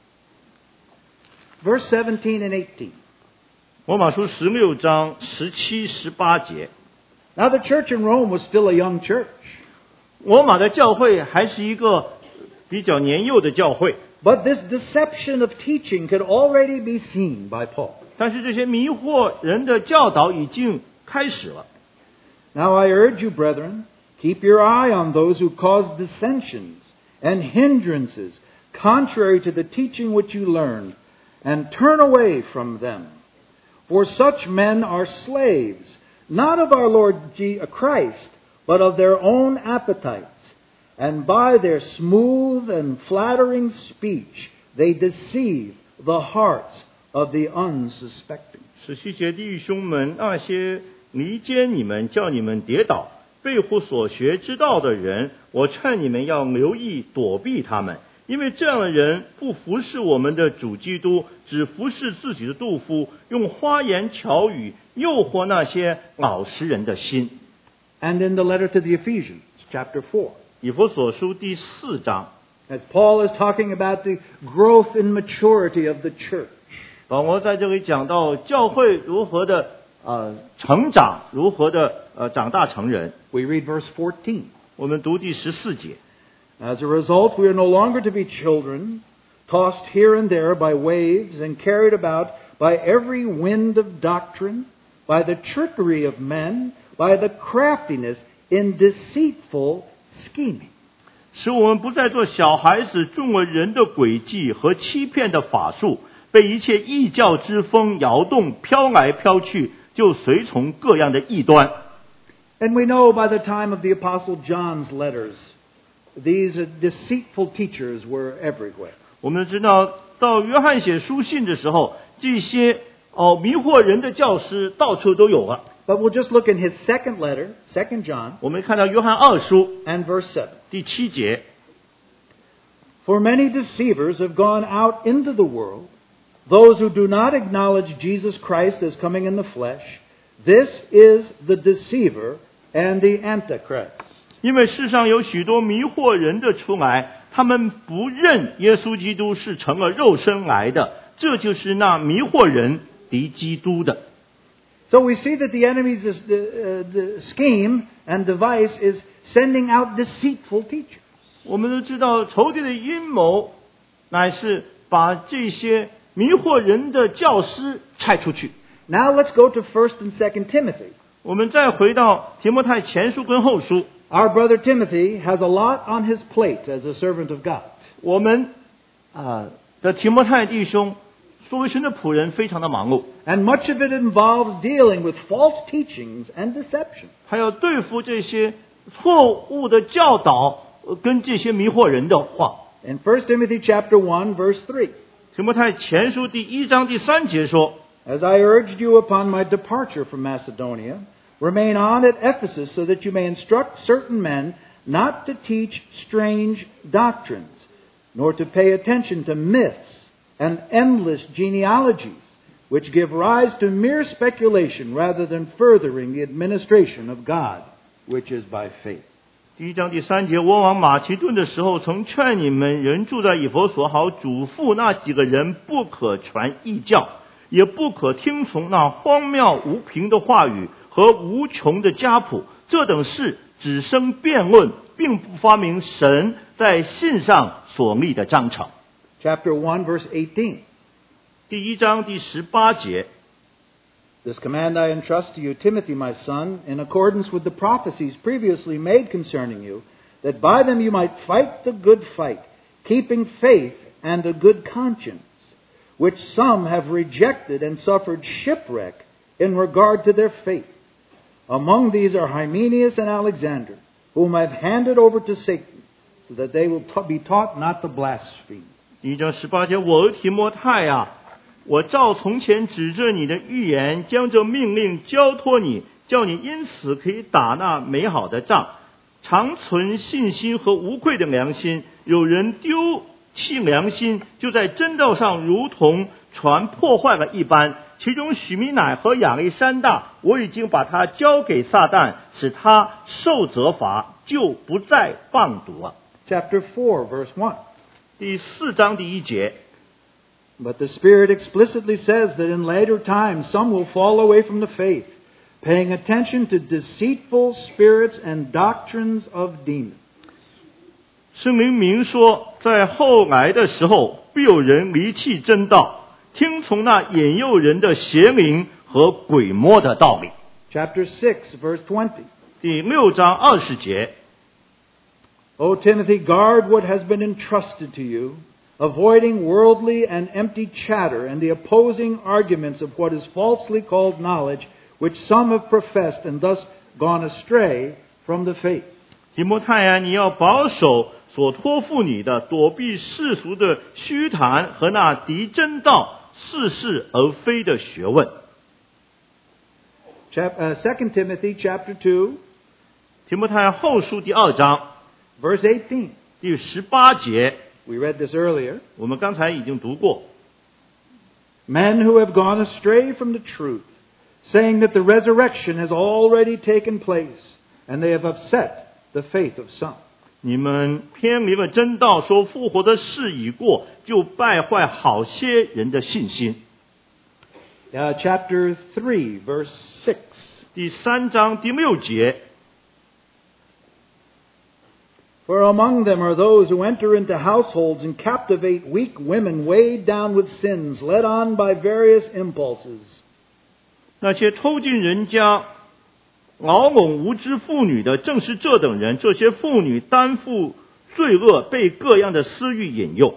verse seventeen and eighteen. 罗马书十六章十七、十八节。 Now the church in Rome was still a young church. 罗马的教会还是一个比较年幼的教会， But this deception of teaching could already be seen by Paul. 但是这些迷惑人的教导已经开始了。 Now I urge you, brethren, keep your eye on those who cause dissensions and hindrances contrary to the teaching which you learned, and turn away from them. For such men are slaves, not of our Lord Christ, but of their own appetites. And by their smooth and flattering speech, they deceive the hearts of the unsuspecting. 使希节弟兄们，那些离间你们、叫你们跌倒、背乎所学之道的人，我劝你们要留意躲避他们，因为这样的人不服侍我们的主基督，只服侍自己的肚腹，用花言巧语诱惑那些老实人的心。 And in the letter to the Ephesians, chapter four, 以弗所书第四章， as Paul is talking about the growth and maturity of the church, 保罗在这里讲到教会如何的呃成长，如何的呃长大成人。 we read verse fourteen. 我们读第十四节。 As a result, we are no longer to be children, tossed here and there by waves and carried about by every wind of doctrine, by the trickery of men, by the craftiness in deceitful scheming. 使我们不再做小孩子，中了人的诡计和欺骗的法术，被一切异教之风摇动，飘来飘去，就随从各样的异端。 And we know by the time of the Apostle John's letters, these deceitful teachers were everywhere. 我们知道，到约翰写书信的时候，这些哦迷惑人的教师到处都有了。 But we'll just look in his second letter, Second John, 我们看到约翰二书 and verse seven. 第七节， For many deceivers have gone out into the world, those who do not acknowledge Jesus Christ as coming in the flesh. This is the deceiver and the antichrist. 因为世上有许多迷惑人的出来，他们不认耶稣基督是成了肉身来的，这就是那迷惑人敌基督的。 So we see that the enemy's uh, the scheme and device is sending out deceitful teachers. 我们都知道仇敌的阴谋乃是把这些迷惑人的教师拆出去。 Now let's go to First and Second Timothy. 我们再回到提摩太前书跟后书， Our brother Timothy has a lot on his plate as a servant of God. 我们啊的提摩太弟兄作为神的仆人，非常的忙碌， And much of it involves dealing with false teachings and deception. 还要对付这些错误的教导呃跟这些迷惑人的话。 In First Timothy chapter one, verse three, 提摩太前书第一章第三节说， As I urged you upon my departure from Macedonia, remain on at Ephesus so that you may instruct certain men not to teach strange doctrines, nor to pay attention to myths and endless genealogies, which give rise to mere speculation rather than furthering the administration of God, which is by faith. 第一章第三节，我往马其顿的时候，曾劝你们人住在以弗所，好嘱咐那几个人不可传异教，也不可听从那荒谬无凭的话语和无穷的家谱，这等事只生辩论，并不发明神在信上所立的章程。 Chapter one, verse eighteen. 第一章第十八节， This command I entrust to you, Timothy, my son, in accordance with the prophecies previously made concerning you, that by them you might fight the good fight, keeping faith and a good conscience, which some have rejected and suffered shipwreck in regard to their faith. Among these are Hymenaeus and Alexander, whom I have handed over to Satan, so that they will ta- be taught not to blaspheme. 第一章十八节，我提摩太啊，我照从前指着你的预言，将这命令交托你，叫你因此可以打那美好的仗，常存信心和无愧的良心。有人丢弃良心，就在真道上如同船破坏了一般。其中许米乃和亚历山大，我已经把他交给撒旦，使他受责罚，就不再放毒了。 Chapter four, verse one. 第四章第一节。 But the Spirit explicitly says that in later times some will fall away from the faith, paying attention to deceitful spirits and doctrines of demons. 圣灵明说，在后来的时候，必有人离弃真道，听从那引诱人的邪灵和鬼魔的道理。 Chapter six, verse twenty. 第六章二十节。 O Timothy, guard what has been entrusted to you, avoiding worldly and empty chatter and the opposing arguments of what is falsely called knowledge, which some have professed and thus gone astray from the faith. 提摩太啊，你要保守所托付你的，躲避世俗的虚谈和那敌真道、似是而非的学问。 Second Timothy chapter two, 提摩太后书第二章 verse eighteen. 第十八节， We read this earlier. 我们刚才已经读过。 Men who have gone astray from the truth, saying that the resurrection has already taken place, and they have upset the faith of some. 你们偏离了真道，说复活的事已过，就败坏好些人的信心。 Uh, chapter three, verse six. 第三章第六节。 For among them are those who enter into households and captivate weak women weighed down with sins, led on by various impulses. 那些偷进人家、牢笼无知妇女的，正是这等人。这些妇女担负罪恶，被各样的私欲引诱。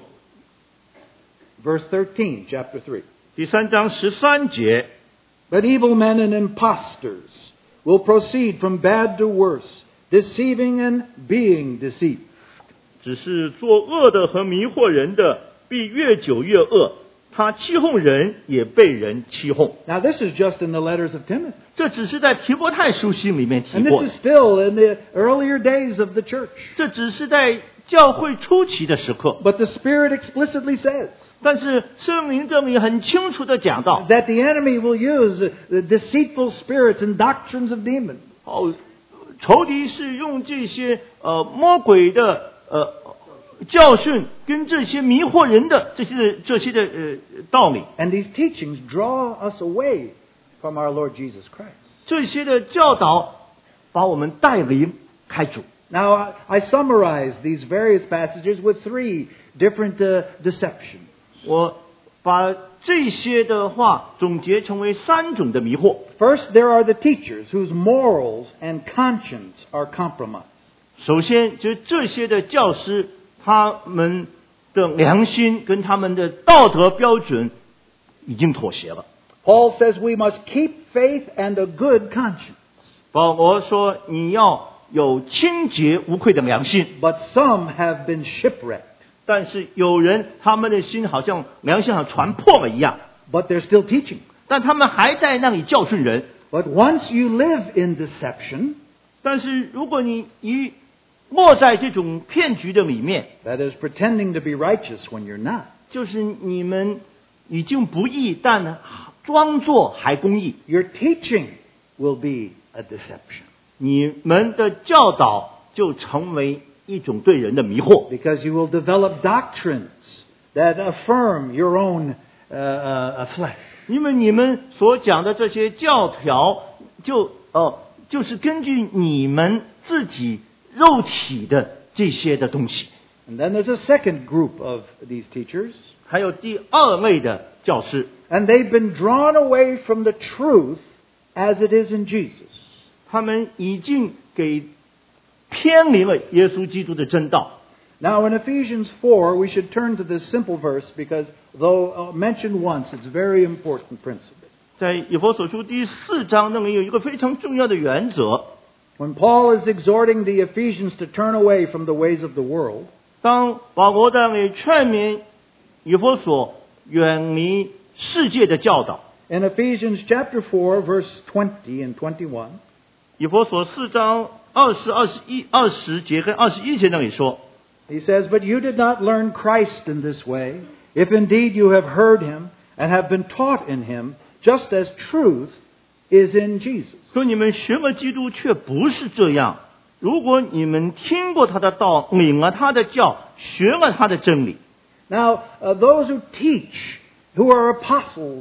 Verse thirteen, chapter three. 第三章十三节。 But evil men and impostors will proceed from bad to worse, deceiving and being deceived. 只是作恶的和迷惑人的，必越久越恶。他欺哄人，也被人欺哄。 Now this is just in the letters of Timothy. 这只是在提摩太书信里面提 And 过 this is still in the earlier days of the church. 这只是在教会初期的时刻。 But the Spirit explicitly says 但是圣灵这里很清楚的讲到， that the enemy will use the deceitful spirits and doctrines of demons. 哦，仇敌是用这些呃魔鬼的呃教训跟这些迷惑人的这些这些的呃道理， And these teachings draw us away from our Lord Jesus Christ. 这些的教导把我们带离开主。 Now, I, I summarize these various passages with three different uh, deceptions. 我把这些的话总结成为三种的迷惑。 First, there are the teachers whose morals and conscience are compromised. 首先，就是这些的教师，他们的良心跟他们的道德标准已经妥协了。 Paul says we must keep faith and a good conscience. 保罗说，你要有清洁无愧的良心。 But some have been shipwrecked. 但是有人他们的心好像良心好像船破了一样， But they're still teaching. 但他们还在那里教训人。 But once you live in deception, 但是如果你一落在这种骗局的里面， that is pretending to be righteous when you're not, 就是你们已经不义，但装作还公义。 your teaching will be a deception. 你们的教导就成为一种对人的迷惑， Because you will develop doctrines that affirm your own uh, uh, flesh. 因为你们所讲的这些教条，就呃，就是根据你们自己肉体的这些的东西。 And then there's a second group of these teachers, 还有第二类的教师， and they've been drawn away from the truth as it is in Jesus. 他们已经给偏离了耶稣基督的真道。 Now in Ephesians four, we should turn to this simple verse because though uh, mentioned once, it's a very important principle. 在以弗所书第四章那里有一个非常重要的原则， When Paul is exhorting the Ephesians to turn away from the ways of the world, 当保罗在那里劝勉以弗所远离世界的教导。 in Ephesians chapter four, verse twenty and twenty-one, 以弗所四章二十、二十一、二十节跟二十一节那里说， he says, But you did not learn Christ in this way, if indeed you have heard him and have been taught in him, just as truth is in Jesus. 说你们学了基督，却不是这样。如果你们听过他的道，领了他的教，学了他的真理。 Now, uh, those who teach, who are apostles and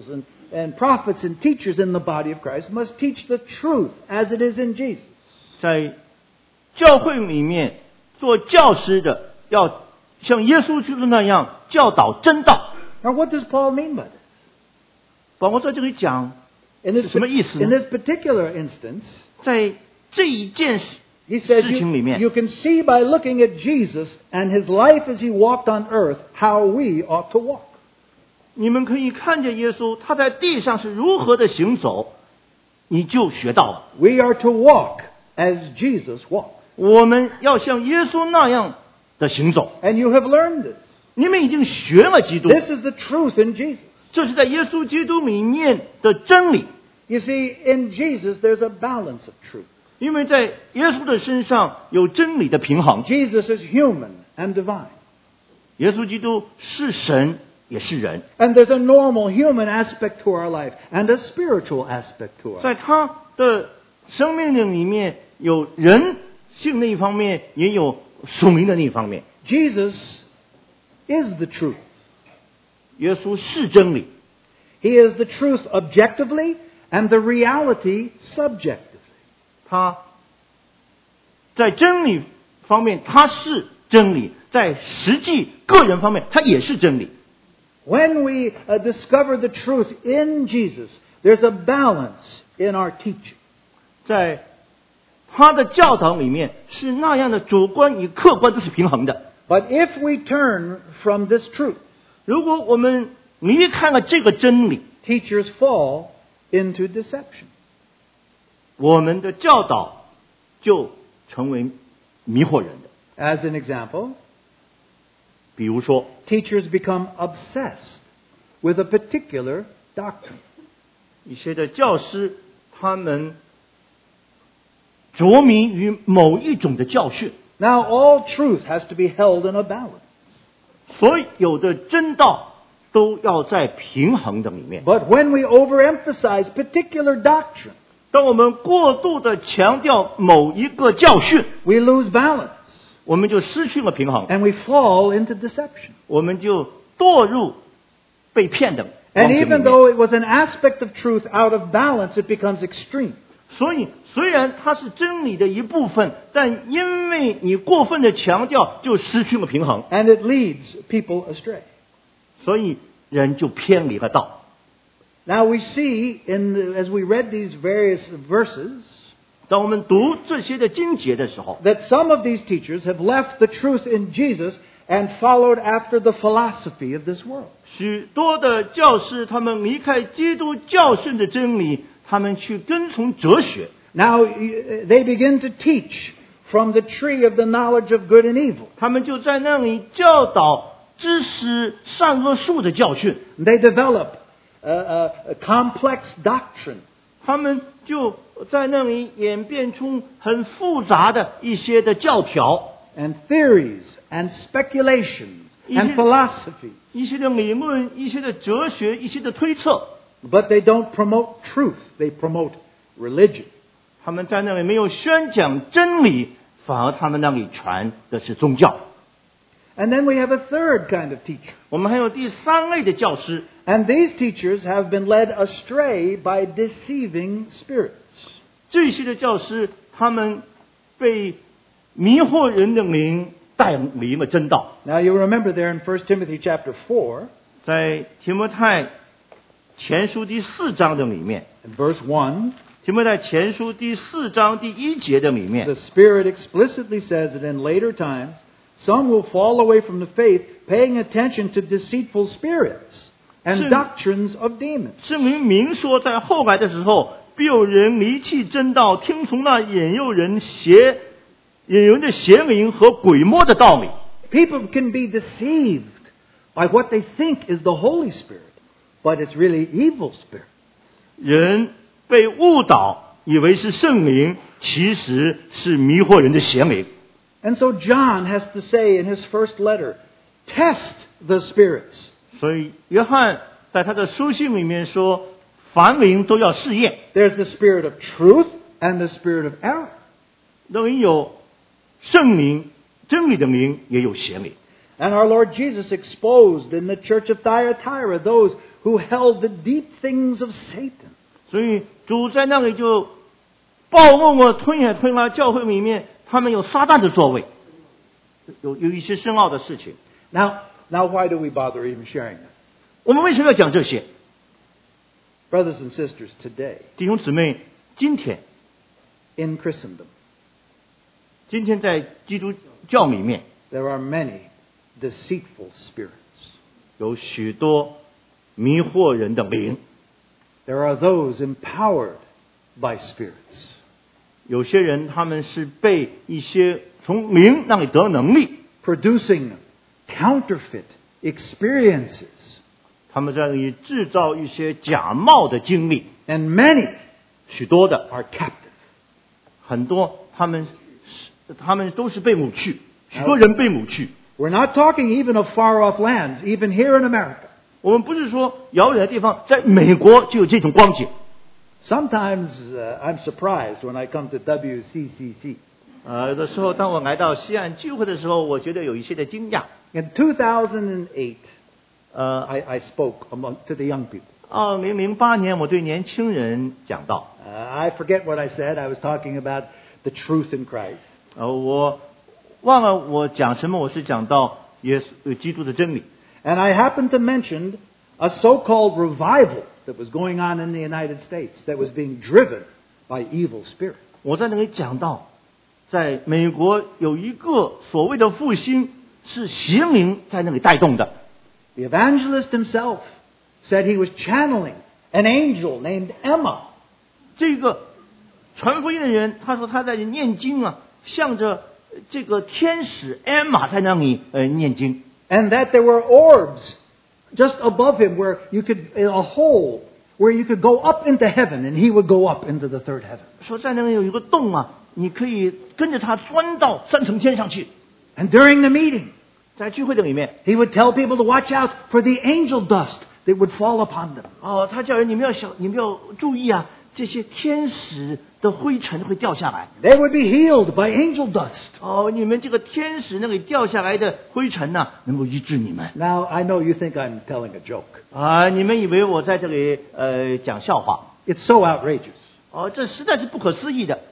and prophets and teachers in the body of Christ must teach the truth as it is in Jesus. 在教会里面做教师的要像耶稣基督那样教导真道。 Now, what does Paul mean by this? 保罗在这里讲 In this, 是什么意思呢？ in this particular instance, 在这一件事 he says 事情里 you, 面 you can see by looking at Jesus and his life as he walked on earth how we ought to walk. 你们可以看见耶稣他在地上是如何的行走，你就学到了。 We are to walk as Jesus walked. 我们要像耶稣那样的行走。 And you have learned this. 你们已经学了基督， This is the truth in Jesus. 这是在耶稣基督里面的真理。 You see, in Jesus there's a balance of truth. 因为在耶稣的身上有真理的平衡。 Jesus is human and divine. 耶稣基督是神也是人， And there's a normal human aspect to our life and a spiritual aspect to our life. 在他的生命的里面有人性的一方面，也有属灵的那一方面。 Jesus is the truth. 耶稣是真理， He is the truth objectively and the reality subjectively. 他在真理方面他是真理，在实际个人方面他也是真理。 When we uh, discover the truth in Jesus, there's a balance in our teaching. 在他的教导里面是那样的主观与客观都是平衡的。 But if we turn from this truth, 如果我们离开了这个真理， teachers fall into deception. 我们的教导就成为迷惑人的。 As an example, 比如说， teachers become obsessed with a particular doctrine. 一些的教师他们着迷于某一种的教训， Now, all truth has to be held in a balance. 所有的真道都要在平衡的里面。 But when we overemphasize particular doctrine, 当我们过度的强调某一个教训， we lose balance 我们就失去了平衡， and we fall into deception. 我们就堕入被骗的 And 光景里 even 面。 though it was an aspect of truth out of balance, it becomes extreme. 所以，虽然它是真理的一部分，但因为你过分的强调，就失去了平衡， And it leads people astray. 所以人就偏离了道。 Now we see, in the, as we read these various verses, 当我们读这些的经节的时候， that some of these teachers have left the truth in Jesus and followed after the philosophy of this world. 许多的教师他们离开基督教训的真理，他们去跟从哲学。 Now they begin to teach from the tree of the knowledge of good and evil. 他们就在那里教导知识善恶树的教训， They develop a, a, a complex doctrine. 他们就在那里演变出很复杂的一些的教条。 And theories and speculations and philosophies. 一些的理论，一些的哲学，一些的推测， But they don't promote truth. They promote religion. 他们在那里没有宣讲真理，反而他们那里传的是宗教。 And then we have a third kind of teacher. 我们还有第三类的教师， And these teachers have been led astray by deceiving spirits. 这些的教师，他们被迷惑人的灵带离了真道。 Now you remember there in First Timothy chapter four, 在提摩太前书第四章的里面， in verse one, 提摩太前书第四章第一节的里面 the Spirit explicitly says that in later times, some will fall away from the faith, paying attention to deceitful spirits and 是- doctrines of demons. 圣灵明说，在后来的时候，必有人离弃真道，听从那引诱人邪、引诱人的邪灵和鬼魔的道理。 People can be deceived by what they think is the Holy Spirit, but it's really evil spirit. 人被误导，以为是圣灵，其实是迷惑人的邪灵。 And so John has to say in his first letter, test the spirits. 所以约翰在他的书信里面说，凡灵都要试验。 There's the spirit of truth and the spirit of error. 等于有圣灵、真理的灵，也有邪灵。 And our Lord Jesus exposed in the church of Thyatira those who held the deep things of Satan. 所以主在那里就报问我，吞也吞了教会里面，他们有撒旦的作为，有有一些深奥的事情。 Now, now why do we bother even sharing this? 我们为什么要讲这些？ Brothers and sisters, today, 弟兄姊妹，今天 in Christendom, 今天在基督教里面 there are many deceitful spirits. 有许多迷惑人的灵， There are those empowered by spirits. 有些人他们是被一些从灵那里得能力， producing counterfeit experiences. 他们在那里制造一些假冒的经历， And many 许多的 are captive. 很多他们是他们都是被掳去，许多人被掳去。 We're not talking even of far-off lands, even here in America. 我们不是说遥远的地方，在美国就有这种光景。 Sometimes uh, I'm surprised when I come to W C C C. 呃，有的时候当我来到西岸聚会的时候，我觉得有一些的惊讶。 In two thousand eight, 呃， I, I spoke among, to the young people. 二零零八年我对年轻人讲到， Uh, I forget what I said. I was talking about the truth in Christ. 呃，我忘了我讲什么，我是讲到耶稣呃基督的真理。 And I happened to mention a so-called revival that was going on in the United States that was being driven by evil spirits. 我在那里讲到，在美国有一个所谓的复兴是邪灵在那里带动的。 The evangelist himself said he was channeling an angel named Emma. 这个传福音的人，他说他在念经啊，向着这个天使艾玛在那里呃念经。 And that there were orbs just above him where you could, a hole where you could go up into heaven and he would go up into the third heaven. 说在那里有一个洞啊，你可以跟着他钻到三层天上去。 And during the meeting, 在聚会的里面， he would tell people to watch out for the angel dust that would fall upon them. 哦，他叫人你们要小，你们要注意啊，这些天使的灰尘会掉下来。 They would be healed by angel dust. 哦，你们这个天使那里掉下来的灰尘呐、能够医治你们。 Now, I know you think I'm telling a joke. 啊，你们以为我在这里呃讲笑话？ It's so outrageous. 哦，这实在是不可思议的。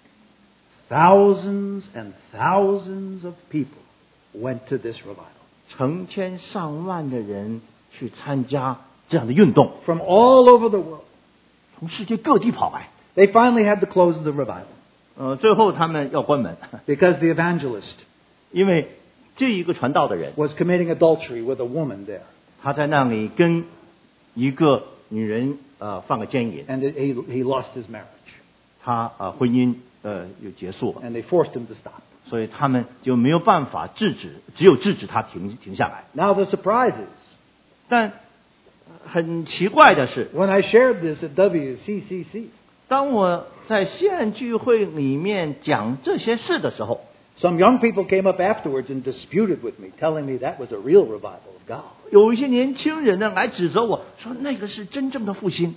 Thousands and thousands of people went to this revival. 成千上万的人去参加这样的运动， From all over the world. 从世界各地跑来。 They finally had to close the revival 呃，最后他们要关门， because the evangelist 因为这一个传道的人， was committing adultery with a woman there. 他在那里跟一个女人呃犯了奸淫， And he, he lost his marriage. 他呃婚姻呃又结束了， And they forced him to stop. 所以他们就没有办法制止，只有制止他停停下来。 Now the surprise is, 但很奇怪的是， when I shared this at W C C C, 当我在西岸聚会里面讲这些事的时候， some young people came up afterwards and disputed with me, telling me that was a real revival of God. 有一些年轻人呢来指责我说那个是真正的复兴。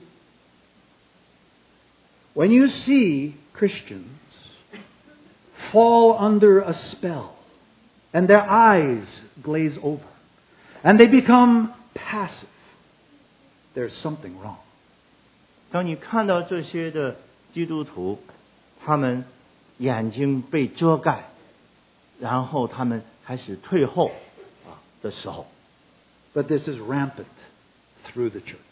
When you see Christians fall under a spell and their eyes glaze over and they become passive, there's something wrong. 当你看到这些的基督徒，他们眼睛被遮盖，然后他们开始退后啊的时候， But this is rampant through the church.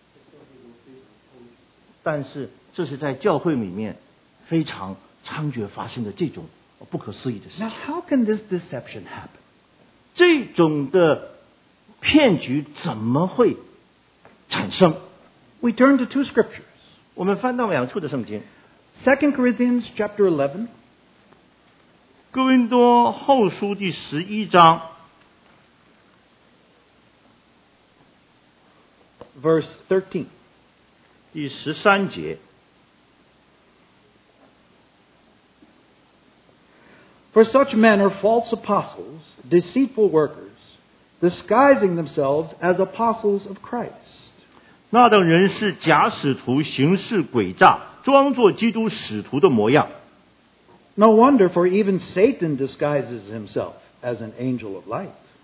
但是这是在教会里面非常猖獗发生的这种不可思议的事 Now, 情。 how can this deception happen? 这种的骗局怎么会产生？ We turn to two scriptures. 我们翻到两处的圣经， Second Corinthians chapter eleven, 哥林多后书第十一章 verse thirteen. 第十三节。 For such men are false apostles, deceitful workers, disguising themselves as apostles of Christ. 那等人是假使徒，行事诡诈，装作基督使徒的模样。 No wonder, for even Satan disguises himself as an angel of light.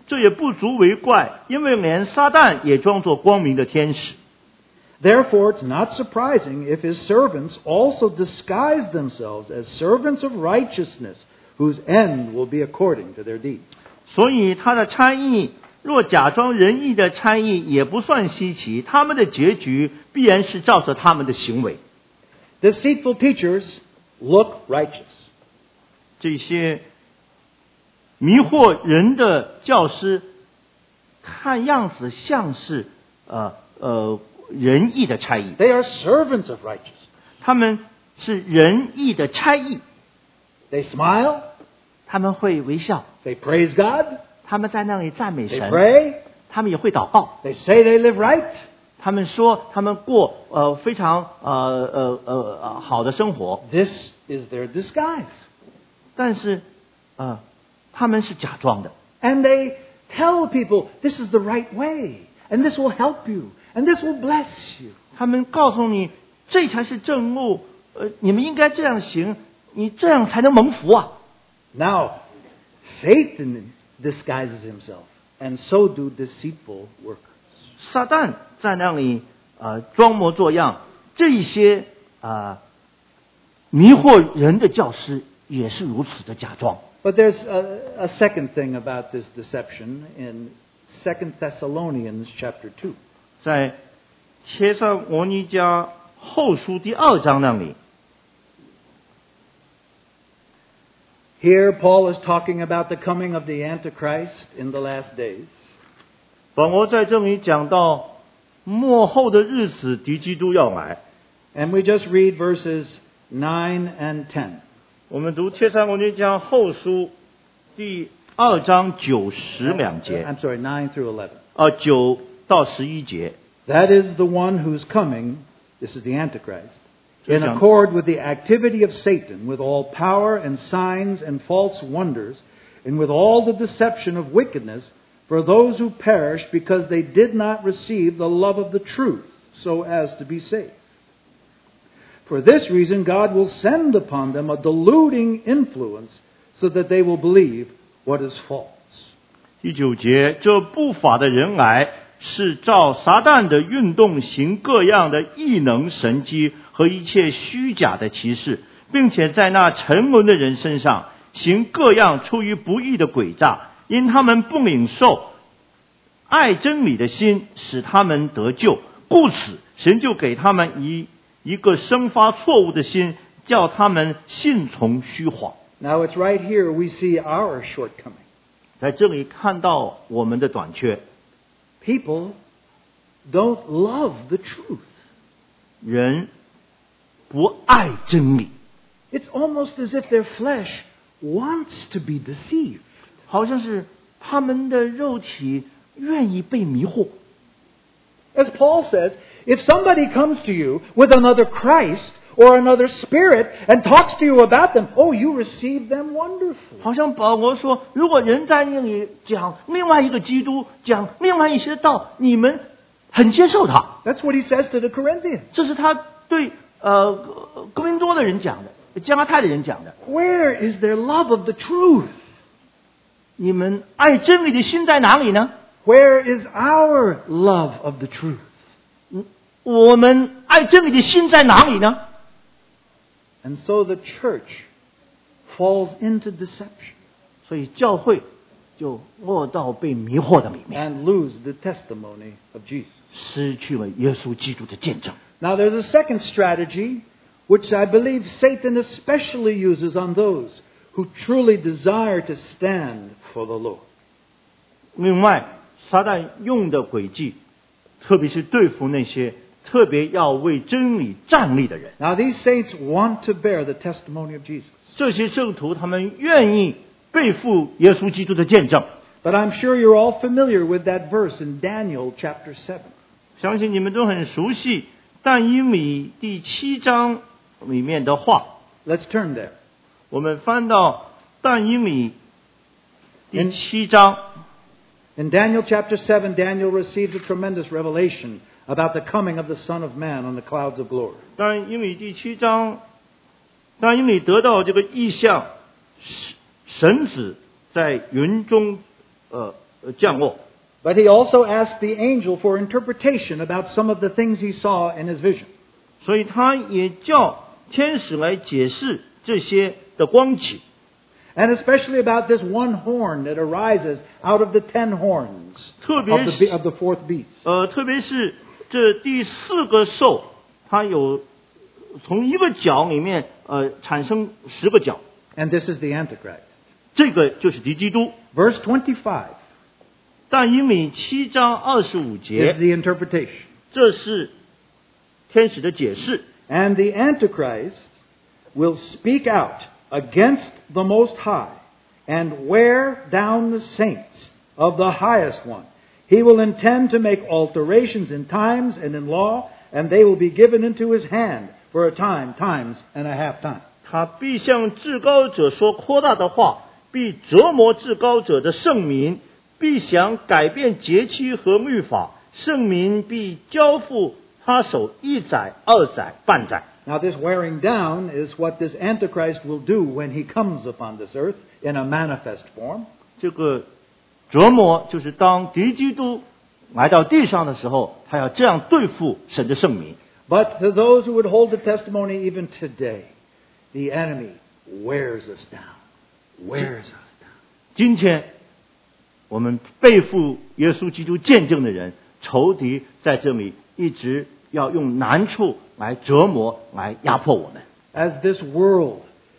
这也不足为怪，因为连撒旦也装作光明的天使。 Therefore, it's not surprising if his servants also disguise themselves as servants of righteousness, whose end will be according to their deeds. 所以他的差役若假装仁义的差役，也不算稀奇，他们的结局必然是照着他们的行为。 Deceitful teachers look righteous. 这些迷惑人的教师，看样子像是呃呃仁义的差役。 They are servants of righteousness. 他们是仁义的差役， They smile. 他们会微笑， They praise God. 他们在那里赞美 They 神， pray. 他们也会祷告， They say they live right. 他们说他们过呃非常呃呃呃呃好的生活， This is their disguise. 但是呃他们是假装的， And they tell people this is the right way, and this will help you, and this will bless you. 他们告诉你这才是正路，呃你们应该这样行，你这样才能蒙福啊。 Now, Satan disguises himself, and so do deceitful workers. 撒旦在那里呃装模作样，这些啊、呃、迷惑人的教师也是如此的假装。 But there's a, a second thing about this deception in Second Thessalonians chapter two. 在帖撒罗尼迦后书第二章那里， Here Paul is talking about the coming of the Antichrist in the last days. 保罗在这里讲到末后的日子，敌基督要来。 And we just read verses nine and ten. 我们读帖撒罗尼迦后书第二章九十两节， I'm sorry, nine through eleven. 呃九到十一节。 That is the one who's coming, this is the Antichrist, in 就讲 accord with the activity of Satan, with all power and signs and false wonders, and with all the deception of wickedness, for those who perish because they did not receive the love of the truth, so as to be saved. For this reason, God will send upon them a deluding influence, so that they will believe what is false. 第九节，这不法的人来，是照撒旦的运动行各样的异能神迹和一切虚假的奇事，并且在那沉沦的人身上行各样出于不义的诡诈，因他们不领受爱真理的心，使他们得救，故此神就给他们一一个生发错误的心，叫他们信从虚谎。 Now it's right here we see our shortcoming. 在这里看到我们的短缺， People don't love the truth. 人不爱真理， It's almost as if their flesh wants to be deceived. 好像是他们的肉体愿意被迷惑。 As Paul says, if somebody comes to you with another Christ or another spirit and talks to you about them, oh, you receive them wonderfully. 好像保罗说，如果人在那里讲另外一个基督，讲另外一些道，你们很接受他。 That's what he says to the Corinthians. 这是他对呃哥林多的人讲的，加拉太的人讲的。 Where is their love of the truth? 你们爱真理的心在哪里呢？ Where is our love of the truth? 我们爱真理的心在哪里呢？ And so the church falls into deception 所以教会就落到被迷惑的里面， and lose the testimony of Jesus. 失去了耶稣基督的见证。 Now there's a second strategy which I believe Satan especially uses on those who truly desire to stand for the Lord. 另外，撒旦用的诡计，特别是对付那些特别要为真理站立的人。 Now these saints want to bear the testimony of Jesus. 这些圣徒他们愿意背负耶稣基督的见证。 But I'm sure you're all familiar with that verse in Daniel chapter seven. 相信你们都很熟悉但以理第七章里面的话。 Let's turn there. 我们翻到但以理第七章。 In Daniel chapter seven, Daniel receives a tremendous revelation about the coming of the Son of Man on the clouds of glory. 但以理第七章，但以理得到这个意象，神子在云中呃降落。 But he also asked the angel for interpretation about some of the things he saw in his vision. 所以他也叫天使来解释这些的光景。 And especially about this one horn that arises out of the ten horns 特 of 别 the, 是 of the fourth beast. 呃，特别是这第四个兽，它有从一个角里面呃产生十个角， And this is the Antichrist. 这个就是敌基督。 Verse twenty-five 但以理七章二十五 is 节， the interpretation. 这是天使的解释。 And the Antichrist will speak out against the Most High and wear down the saints of the Highest One. He will intend to make alterations in times and in law, and they will be given into his hand for a time, times, and a half time. 他必向至高者说扩大的话，必折磨至高者的圣民，必想改变节期和律法，圣民必交付他手一载、二载、半载。 Now, this wearing down is what this Antichrist will do when he comes upon this earth in a manifest form. 这个折磨就是当敌基督来到地上的时候，他要这样对付神的圣民。 But to those who would hold the testimony even today, the enemy wears us down, wears us down. 今天我们背负耶稣基督见证的人，仇敌在这里一直要用难处来折磨，来压迫我们。 As this world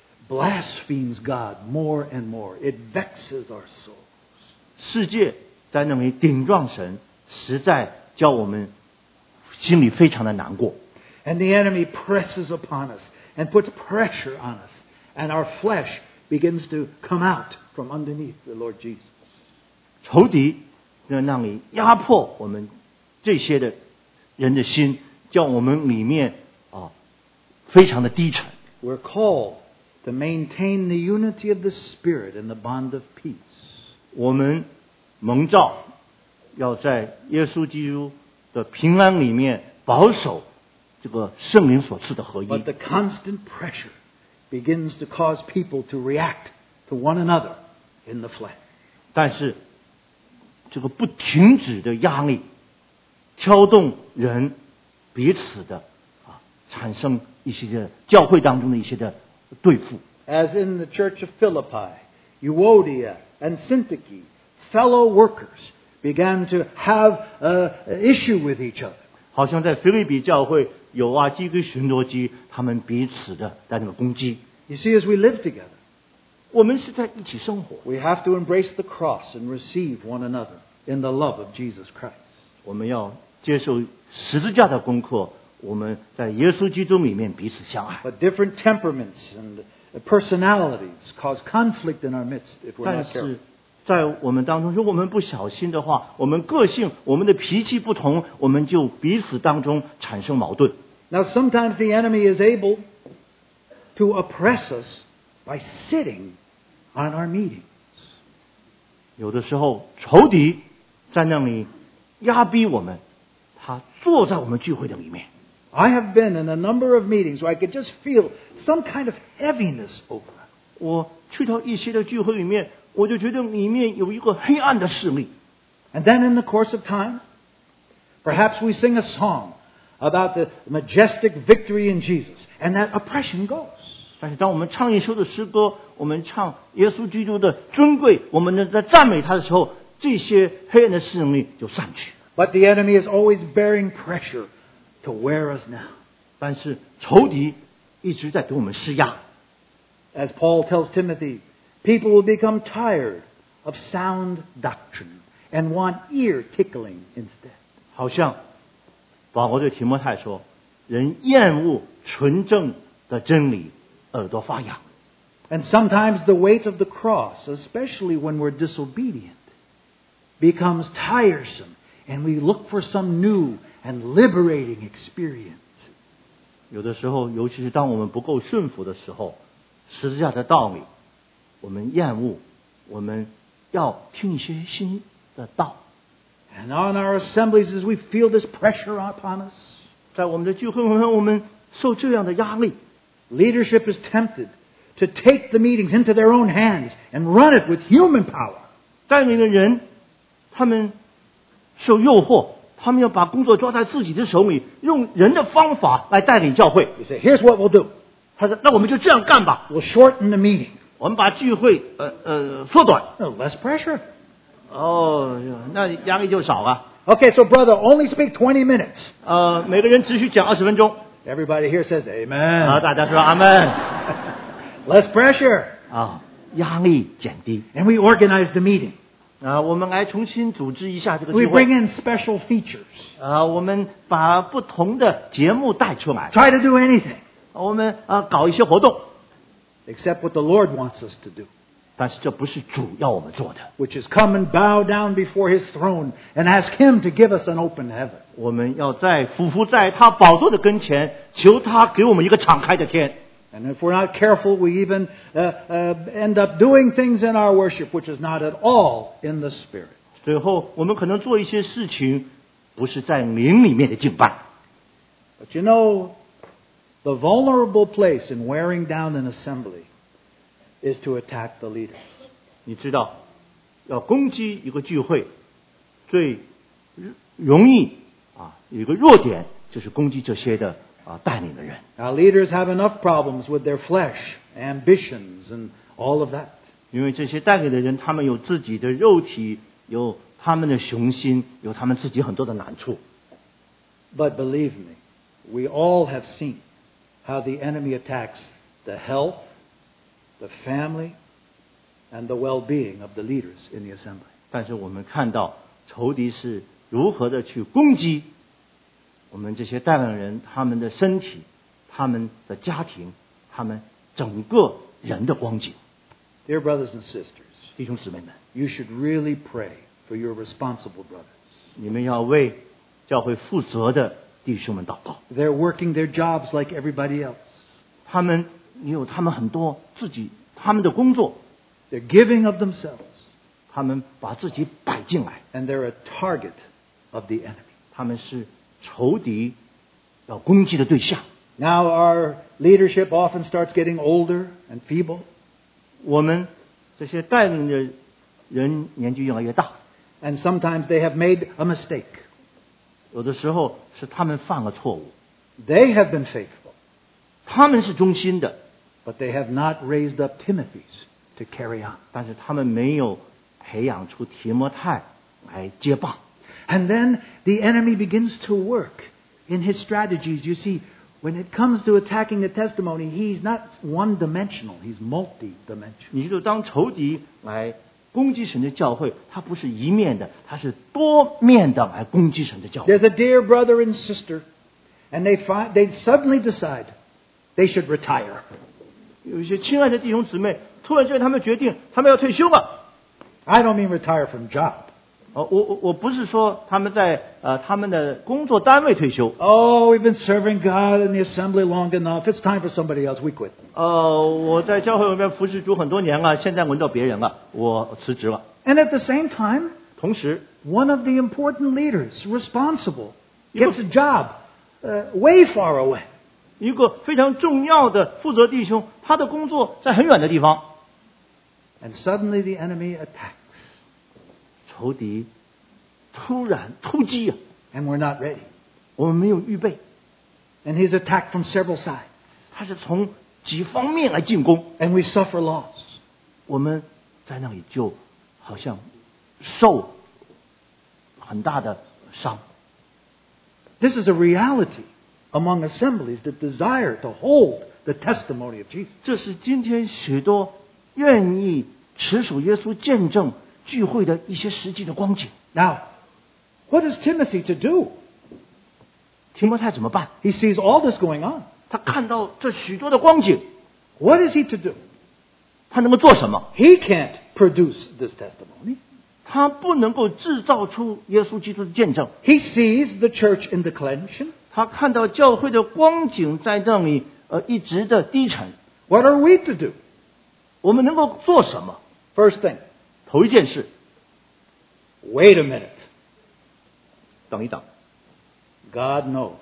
blasphemes God more and more, it vexes our soul. 世界在那里顶撞神，实在叫我们心里非常的难过。 And the enemy presses upon us and puts pressure on us, and our flesh begins to come out from underneath the Lord Jesus. 仇敌在那里压迫我们这些的人的心，叫我们里面啊非常的低沉。 We're called to maintain the unity of the Spirit and the bond of peace. 我们蒙召要在耶稣基督的平安里面保守这个圣灵所赐的合一。 But the constant pressure begins to cause people to react to one another in the flesh. 但是这个不停止的压力，挑动人彼此的啊产生一些的教会当中的一些的对付。 As in the church of Philippi, Euodia and Syntyche, fellow workers began to have an issue with each other. 好像在腓立比教会有啊基跟寻罗基他们彼此的在那个攻击。 You see, as we live together, 我们是在一起生活， we have to embrace the cross and receive one another in the love of Jesus Christ. 我们要接受十字架的功课，我们在耶稣基督里面彼此相爱。 But different temperaments and personalities cause conflict in our midst if we're 但 not careful. 是在我们当中，如果我们不小心的话，我们个性、我们的脾气不同，我们就彼此当中产生矛盾。 Now, sometimes the enemy is able to oppress us by sitting on our meetings. 有的时候，仇敌在那里压逼我们，他坐在我们聚会的里面。 I have been in a number of meetings where I could just feel some kind of heaviness over it. 我去到一些的聚会里面，我就觉得里面有一个黑暗的势力。 And then in the course of time, perhaps we sing a song about the majestic victory in Jesus, and that oppression goes. 但是当我们唱一首的诗歌，我们唱耶稣基督的尊贵，我们在赞美他的时候，这些黑暗的势力就散去。 But the enemy is always bearing pressure to wear us down. 但是仇敌一直在给我们施压。 As Paul tells Timothy, people will become tired of sound doctrine and want ear tickling instead. 好像保罗对提摩太说：“人厌恶纯正的真理，耳朵发痒。” And sometimes the weight of the cross, especially when we're disobedient, becomes tiresome, and we look for some new and liberating experience. 有的时候，尤其是当我们不够顺服的时候，十字架的道理，我们厌恶，我们要听一些新的道。 And on our assemblies, as we feel this pressure upon us, 在我们的聚会中，我们受这样的压力， leadership is tempted to take the meetings into their own hands and run it with human power. 带领的人他们受诱惑，他们要把工作抓在自己的手里，用人的方法来带领教会。 You say, here's what we'll do. 他说：“那我们就这样干吧， We'll shorten the meeting. 我们把聚会呃呃缩短。 No, less pressure. ” 哦，那压力就少了。 Okay, so brother, only speak twenty minutes. 呃，每个人只需讲二十分钟。 Everybody here says 啊， amen. 大家说阿门。 Less pressure. 啊，压力减低。 And we organize the meeting. 啊，我们来重新组织一下这个 We 聚 bring 会。 in special features. 啊，我们把不同的节目带出来。 Try to do anything 我们啊搞一些活动， except what the Lord wants us to do, 但是这不是主要我们做的。 which is come and bow down before His throne and ask Him to give us an open heaven. 我们要在匍匐在他宝座的跟前，求他给我们一个敞开的天。 And if we're not careful, we even uh, uh, end up doing things in our worship which is not at all in the Spirit. 最后，我们可能做一些事情，不是在灵里面的敬拜。 But you know, the vulnerable place in wearing down an assembly is to attack the leaders. 你知道，要攻击一个聚会，最容易啊有一个弱点，就是攻击这些的啊带领的人。 Now, leaders have enough problems with their flesh, ambitions, and all of that. 因为这些带领的人，他们有自己的肉体，有他们的雄心，有他们自己很多的难处。 But believe me, we all have seen how the enemy attacks the health, the family, and the well-being of the leaders in the assembly. 但是我们看到仇敌是如何的去攻击我们这些带领人，他们的身体、他们的家庭、他们整个人的光景。 Dear brothers and sisters, 弟兄姊妹们， you should really pray for your responsible brothers. 你们要为教会负责的弟兄们祷告。 They're working their jobs like everybody else. 他们也有他们很多自己他们的工作， They're giving of themselves, 他们把自己摆进来， and they're a target of the enemy. 他们是仇敌要攻击的对象。 Now our leadership often starts getting older and feeble. 我们这些带领的人年纪越来越大， And sometimes they have made a mistake. 有的时候是他们犯了错误， They have been faithful, 他们是忠心的， but they have not raised up Timothys to carry on. 但是他们没有培养出提摩太来接棒。 And then the enemy begins to work in his strategies. You see, when it comes to attacking the testimony, he's not one-dimensional. He's multi-dimensional. 你知道，当仇敌来攻击神的教会，他不是一面的，他是多面的来攻击神的教会。 There's a dear brother and sister, and they find, they suddenly decide they should retire. 有一些亲爱的弟兄姊妹，突然间他们决定他们要退休了。 I don't mean retire from job. 哦，我我我不是说他们在呃他们的工作单位退休。 Oh, we've been serving God in the assembly long enough. It's time for somebody else. We quit. 呃，我在教会里面服侍主很多年了，现在轮到别人了，我辞职了。 And at the same time, 同时， one of the important leaders responsible gets a job uh, way far away. 一个非常重要的负责弟兄，他的工作在很远的地方， And suddenly the enemy attacks. 仇敌突然突击啊， And we're not ready. 我们没有预备， And he's attacked from several sides. 他是从几方面来进攻， And we suffer loss. 我们在那里就好像受很大的伤。 This is a reality among assemblies that desire to hold the testimony of Jesus. 这是今天许多愿意持守耶稣见证聚会的一些实际的光景。 Now, what is Timothy to do? 提摩太怎么办？ He sees all this going on. 他看到这许多的光景， What is he to do? 他能够做什么？ He can't produce this testimony. 他不能够制造出耶稣基督的见证。 He sees the church in declension. 他看到教会的光景在这里，呃，一直的低沉。 What are we to do? 我们能够做什么？ First thing, 头一件事， wait a minute. 等一等， God knows.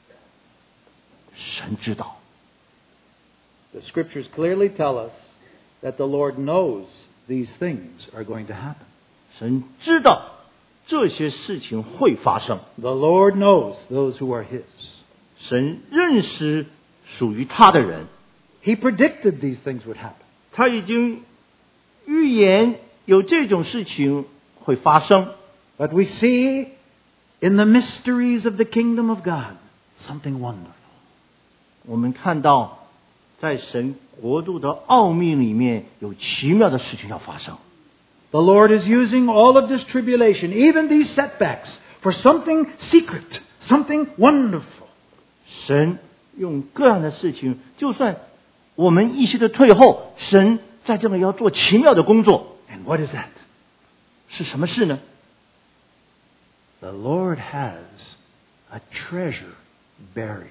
神知道。 The scriptures clearly tell us that the Lord knows these things are going to happen. 神知道这些事情会发生。 The Lord knows those who are His. 神认识属于他的人， He predicted these things would happen. 他已经预言有这种事情会发生。 But we see in the mysteries of the kingdom of God something wonderful. 我们看到在神国度的奥秘里面有奇妙的事情要发生。 The Lord is using all of this tribulation, even these setbacks, for something secret, something wonderful. 神用各样的事情，就算我们一些的退后，神在这里要做奇妙的工作。 And what is that? 是什么事呢？ The Lord has a treasure buried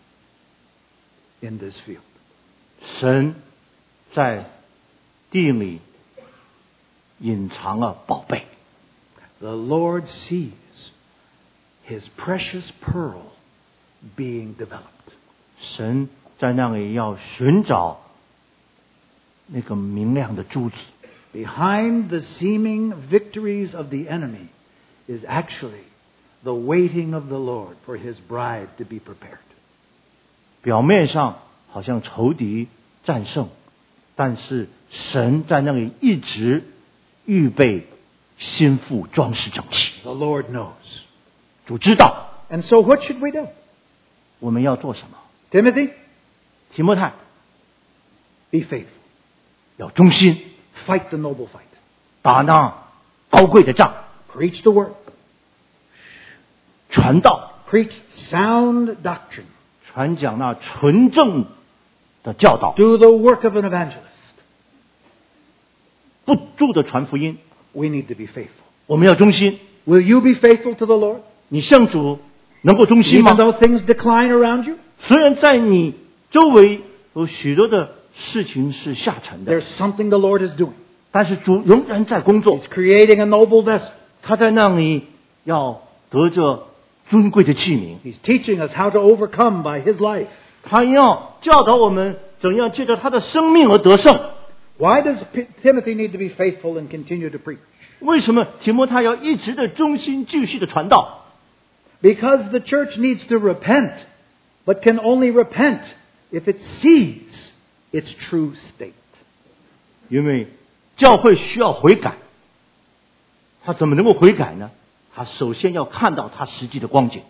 in this field. 神在地里隐藏了宝贝。 The Lord sees His precious pearl being developed. 神在那里要寻找那个明亮的珠子。 Behind the seeming victories of the enemy is actually the waiting of the Lord for His bride to be prepared. 表面上好像仇敌战胜，但是神在那里一直预备心腹装饰整齐。 The Lord knows. 主知道 And so what should we do? 我们要做什么。 Timothy, 提摩太 be faithful. 要忠心， Fight the noble fight. 打那高贵的仗， Preach the word. 传道， Preach sound doctrine. 传讲那纯正的教导， Do the work of an evangelist. 不住的传福音。 We need to be faithful. 我们要忠心。 Will you be faithful to the Lord? 你向主能够忠心 Even 吗？ though things decline around you? 虽然在你周围有许多的事情是下沉的， There's something the Lord is doing. 但是主仍然在工作 He's，creating a noble vessel. 他在那里要得着尊贵的器皿， He's teaching us how to overcome by His life. 他要教导我们怎样借着他的生命而得胜。 Why does P- Timothy need to be faithful and continue to preach? 为什么提摩太要一直的忠心继续的传道？ Because the church needs to repent, but can only repent if it sees its true state. 因为教会需要悔改，他怎么能够悔改呢？他首先要看到他实际的光景。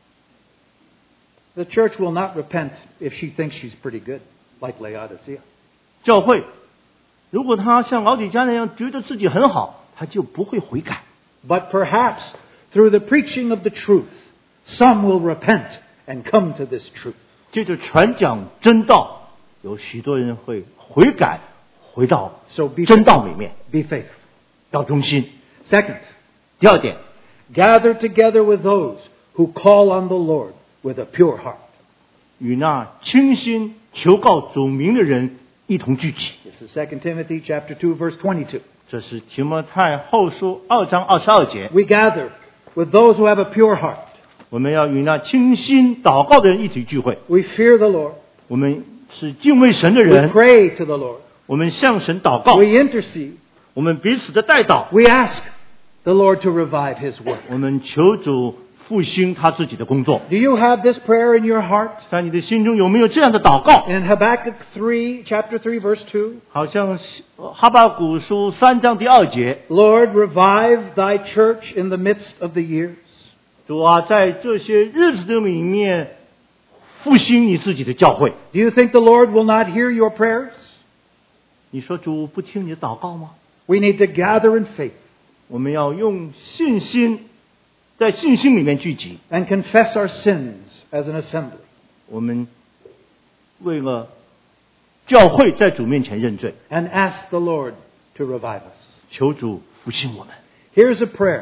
The church will not repent if she thinks she's pretty good, like Laodicea. 教会如果他像老底嘉那样觉得自己很好，他就不会悔改。 But perhaps through the preaching of the truth, some will repent and come to this truth. 借着传讲真道，有许多人会悔改，回到 So be 真道里面， Be faithful. 要忠心。 Second, 第二点， gather together with those who call on the Lord with a pure heart. 与那清心求告主名的人一同聚集。 This is Second Timothy chapter two, verse twenty-two. 这是提摩太后书二章二十二节。 We gather with those who have a pure heart. 我们要与那清心祷告的人一起聚会。 We fear the Lord. 我们是敬畏神的 We 人， pray to the Lord. 我们向神祷告， We intercede. 我们彼此的代祷， We ask the Lord to revive His work. 我们求主复兴他自己的工作。 Do you have this prayer in your heart? 在你的心中有没有这样的祷告？ In Habakkuk three, chapter three, verse two, 好像是呃哈巴谷书三章第二节， Lord, revive thy church in the midst of the years. 主啊，在这些日子的里面复兴你自己的教会。 Do you think the Lord will not hear your prayers? 你说主不听你的祷告吗？ We need to gather in faith 我们要用信心，在信心里面聚集。 and confess our sins as an assembly. 我们为了教会在主面前认罪， And ask the Lord to revive us. 求主复兴我们。 Here's a prayer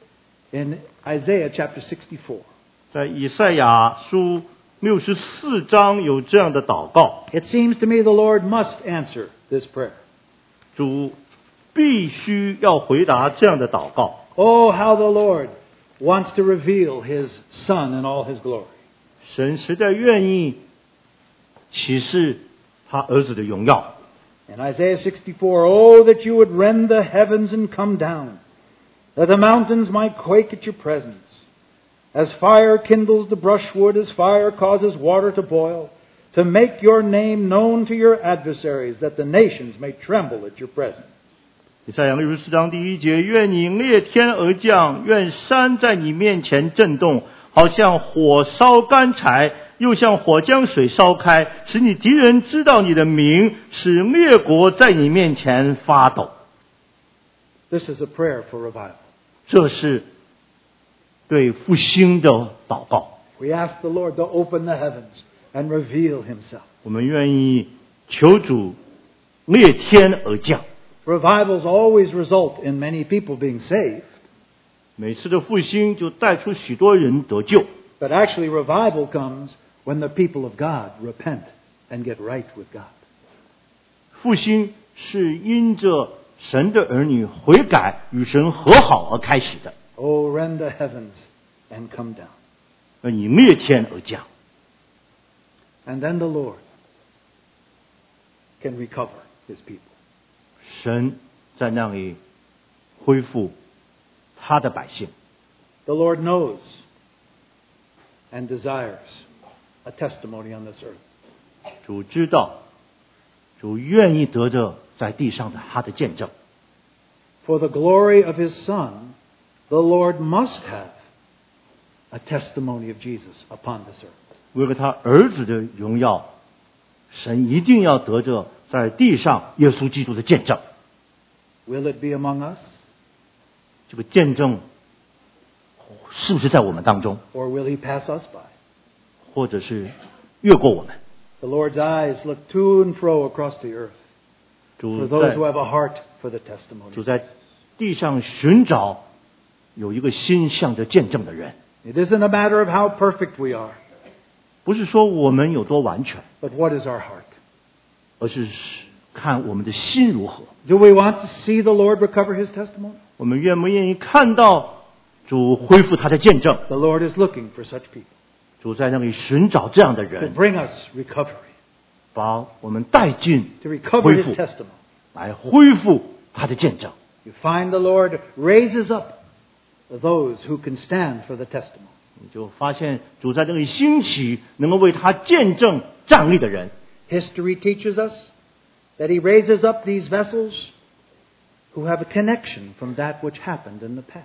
in Isaiah chapter sixty-four. 在以赛亚书六十四章有这样的祷告， It seems to me the Lord must answer this prayer. 主必须要回答这样的祷告。 Oh, how the Lord wants to reveal His Son in all His glory. 神实在愿意启示他儿子的荣耀。 In Isaiah sixty-four, oh, that you would rend the heavens and come down, that the mountains might quake at your presence. As fire kindles the brushwood, as fire causes water to boil, to make your name known to your adversaries, that the nations may tremble at your presence. 以赛亚六十四章第一节，愿你裂天而降，愿山在你面前震动，好像火烧干柴，又像火将水烧开，使你敌人知道你的名，使列国在你面前发抖。 This is a prayer for revival. 这是对复兴的祷告。 We ask the Lord to open the heavens and reveal himself. 我们愿意求主裂天而降。 Revivals always result in many people being saved. 每次的复兴就带出许多人得救。 But actually revival comes when the people of God repent and get right with God. 复兴是因着神的儿女悔改与神和好而开始的。 Oh, rend the heavens and come down. 而以裂天而降。 And then the Lord can recover his people. 神在那里恢复他的百姓。 The Lord knows and desires a testimony on this earth. 主知道，主愿意得着在地上的他的见证。 For the glory of his Son, the Lord must have a testimony of Jesus upon this earth. 为了他儿子的荣耀，神一定要得着在地上耶稣基督的见证。 Will it be among us? 这个见证是不是在我们当中， Or will he pass us by? 或者是越过我们？ The Lord's eyes look to and fro across the earth 主 for those who 在 have a heart for the testimony. 主在地上寻找有一个心向着见证的人。 It isn't a matter of how perfect we are, 不是说我们有多完全， but what is our heart? 而是看我们的心如何。 Do we want to see the Lord recover his testimony? 我们愿不愿意看到主恢复他的见证？ The Lord is looking for such people 主在那里寻找这样的 to 人， bring us recovery, 把我们带进 to recover 恢 his 复， testimony. 来恢复他的见证。 You find the Lord raises up those who can stand for the testimony. 你就发现主在这里兴起能够为他见证站立的人。 History teaches us that he raises up these vessels who have a connection from that which happened in the past.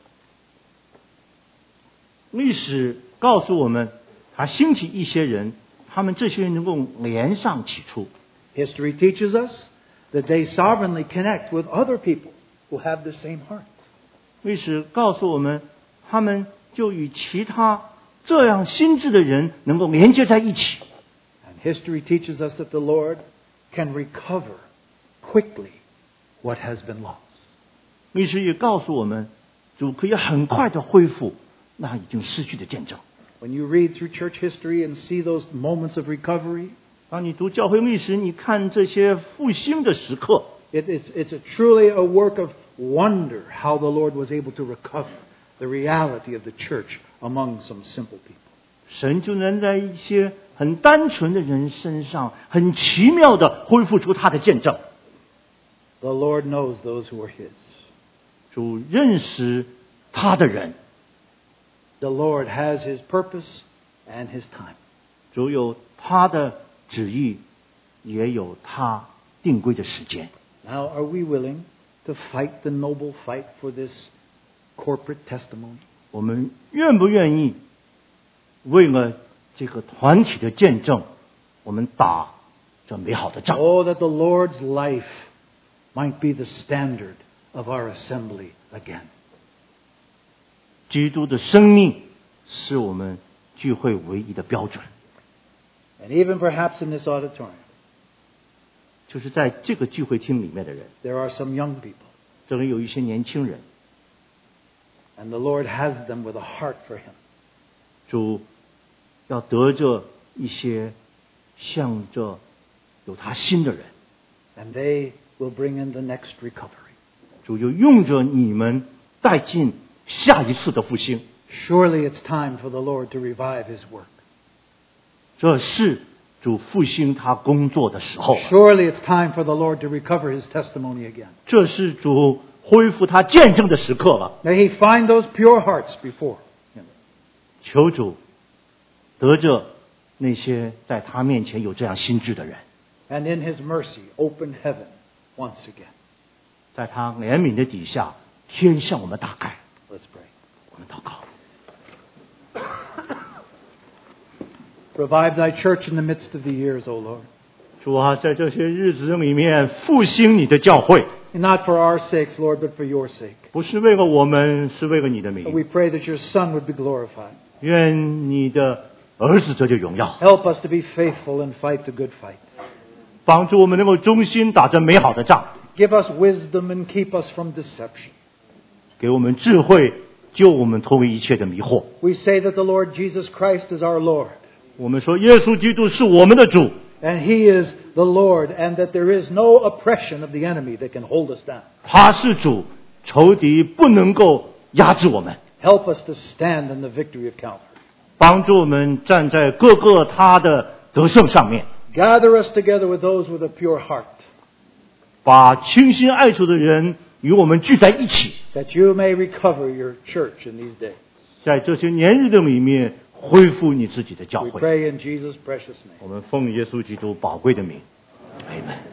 历史告诉我们，他兴起一些人，他们这些人能够连上起初。 History teaches us that they sovereignly connect with other people who have the same heart. 历史告诉我们，他们就与其他这样心智的人能够连接在一起。 And history teaches us that the Lord can recover quickly what has been lost. 历史也告诉我们，主可以很快的恢复那已经失去的见证。 When you read through church history and see those moments of recovery, 当你读教会历史，你看这些复兴的时刻， it, it's, it's a truly a work of wonder how the Lord was able to recover the reality of the church among some simple people. 神就能在一些很单纯的人身上，很奇妙的恢复出他的见证。 The Lord knows those who are His. 主认识他的人， The Lord has His purpose and His time. 主有他的旨意，也有他定规的时间。 Now, are we willing to fight the noble fight for this corporate testimony? 我们愿不愿意为了这个团体的见证，我们打这美好的仗？ Oh, that the Lord's life might be the standard of our assembly again. 基督的生命是我们聚会唯一的标准。 And even perhaps in this auditorium, 就是在这个聚会厅里面的人， there are some young people, 这里有一些年轻人， and the Lord has them with a heart for Him. 主要得着一些向着有他心的人， And they will bring in the next recovery. 主就用着你们带进下一次的复兴。 Surely it's time for the Lord to revive His work. 这是主复兴他工作的时候了， Surely it's time for the Lord to recover His testimony again. 这是主恢复他见证的时刻了。 May he find those pure hearts before him. 求主得着那些在他面前有这样心智的人， And in his mercy, open heaven once again. 在他怜悯的底下，天向我们打开。 Let's pray. 我们祷告。 Revive thy church in the midst of the years, O Lord. 主啊，在这些日子里面复兴你的教会， And not for our sakes, Lord, but for your sake. 不是为了我们，是为了你的 But 名。 we pray that your Son would be glorified. 愿你的儿子得着荣耀， Help us to be faithful and fight the good fight. 帮助我们能够忠心打着美好的仗， Give us wisdom and keep us from deception. 给我们智慧，救我们脱离一切的迷惑。 We say that the Lord Jesus Christ is our Lord, 我们说耶稣基督是我们的主， and he is the Lord, and that there is no oppression of the enemy that can hold us down. 他是主，仇敌不能够压制我们， Help us to stand in the victory of Calvary. 帮助我们站在各个他的得胜上面， Gather us together with those with a pure heart, 把倾心爱主的人与我们聚在一起， that you may recover your church in these days. 在这些年日的里面恢复你自己的教 We 会。 pray in Jesus' precious name. 我们奉耶稣基督宝贵的名，阿们。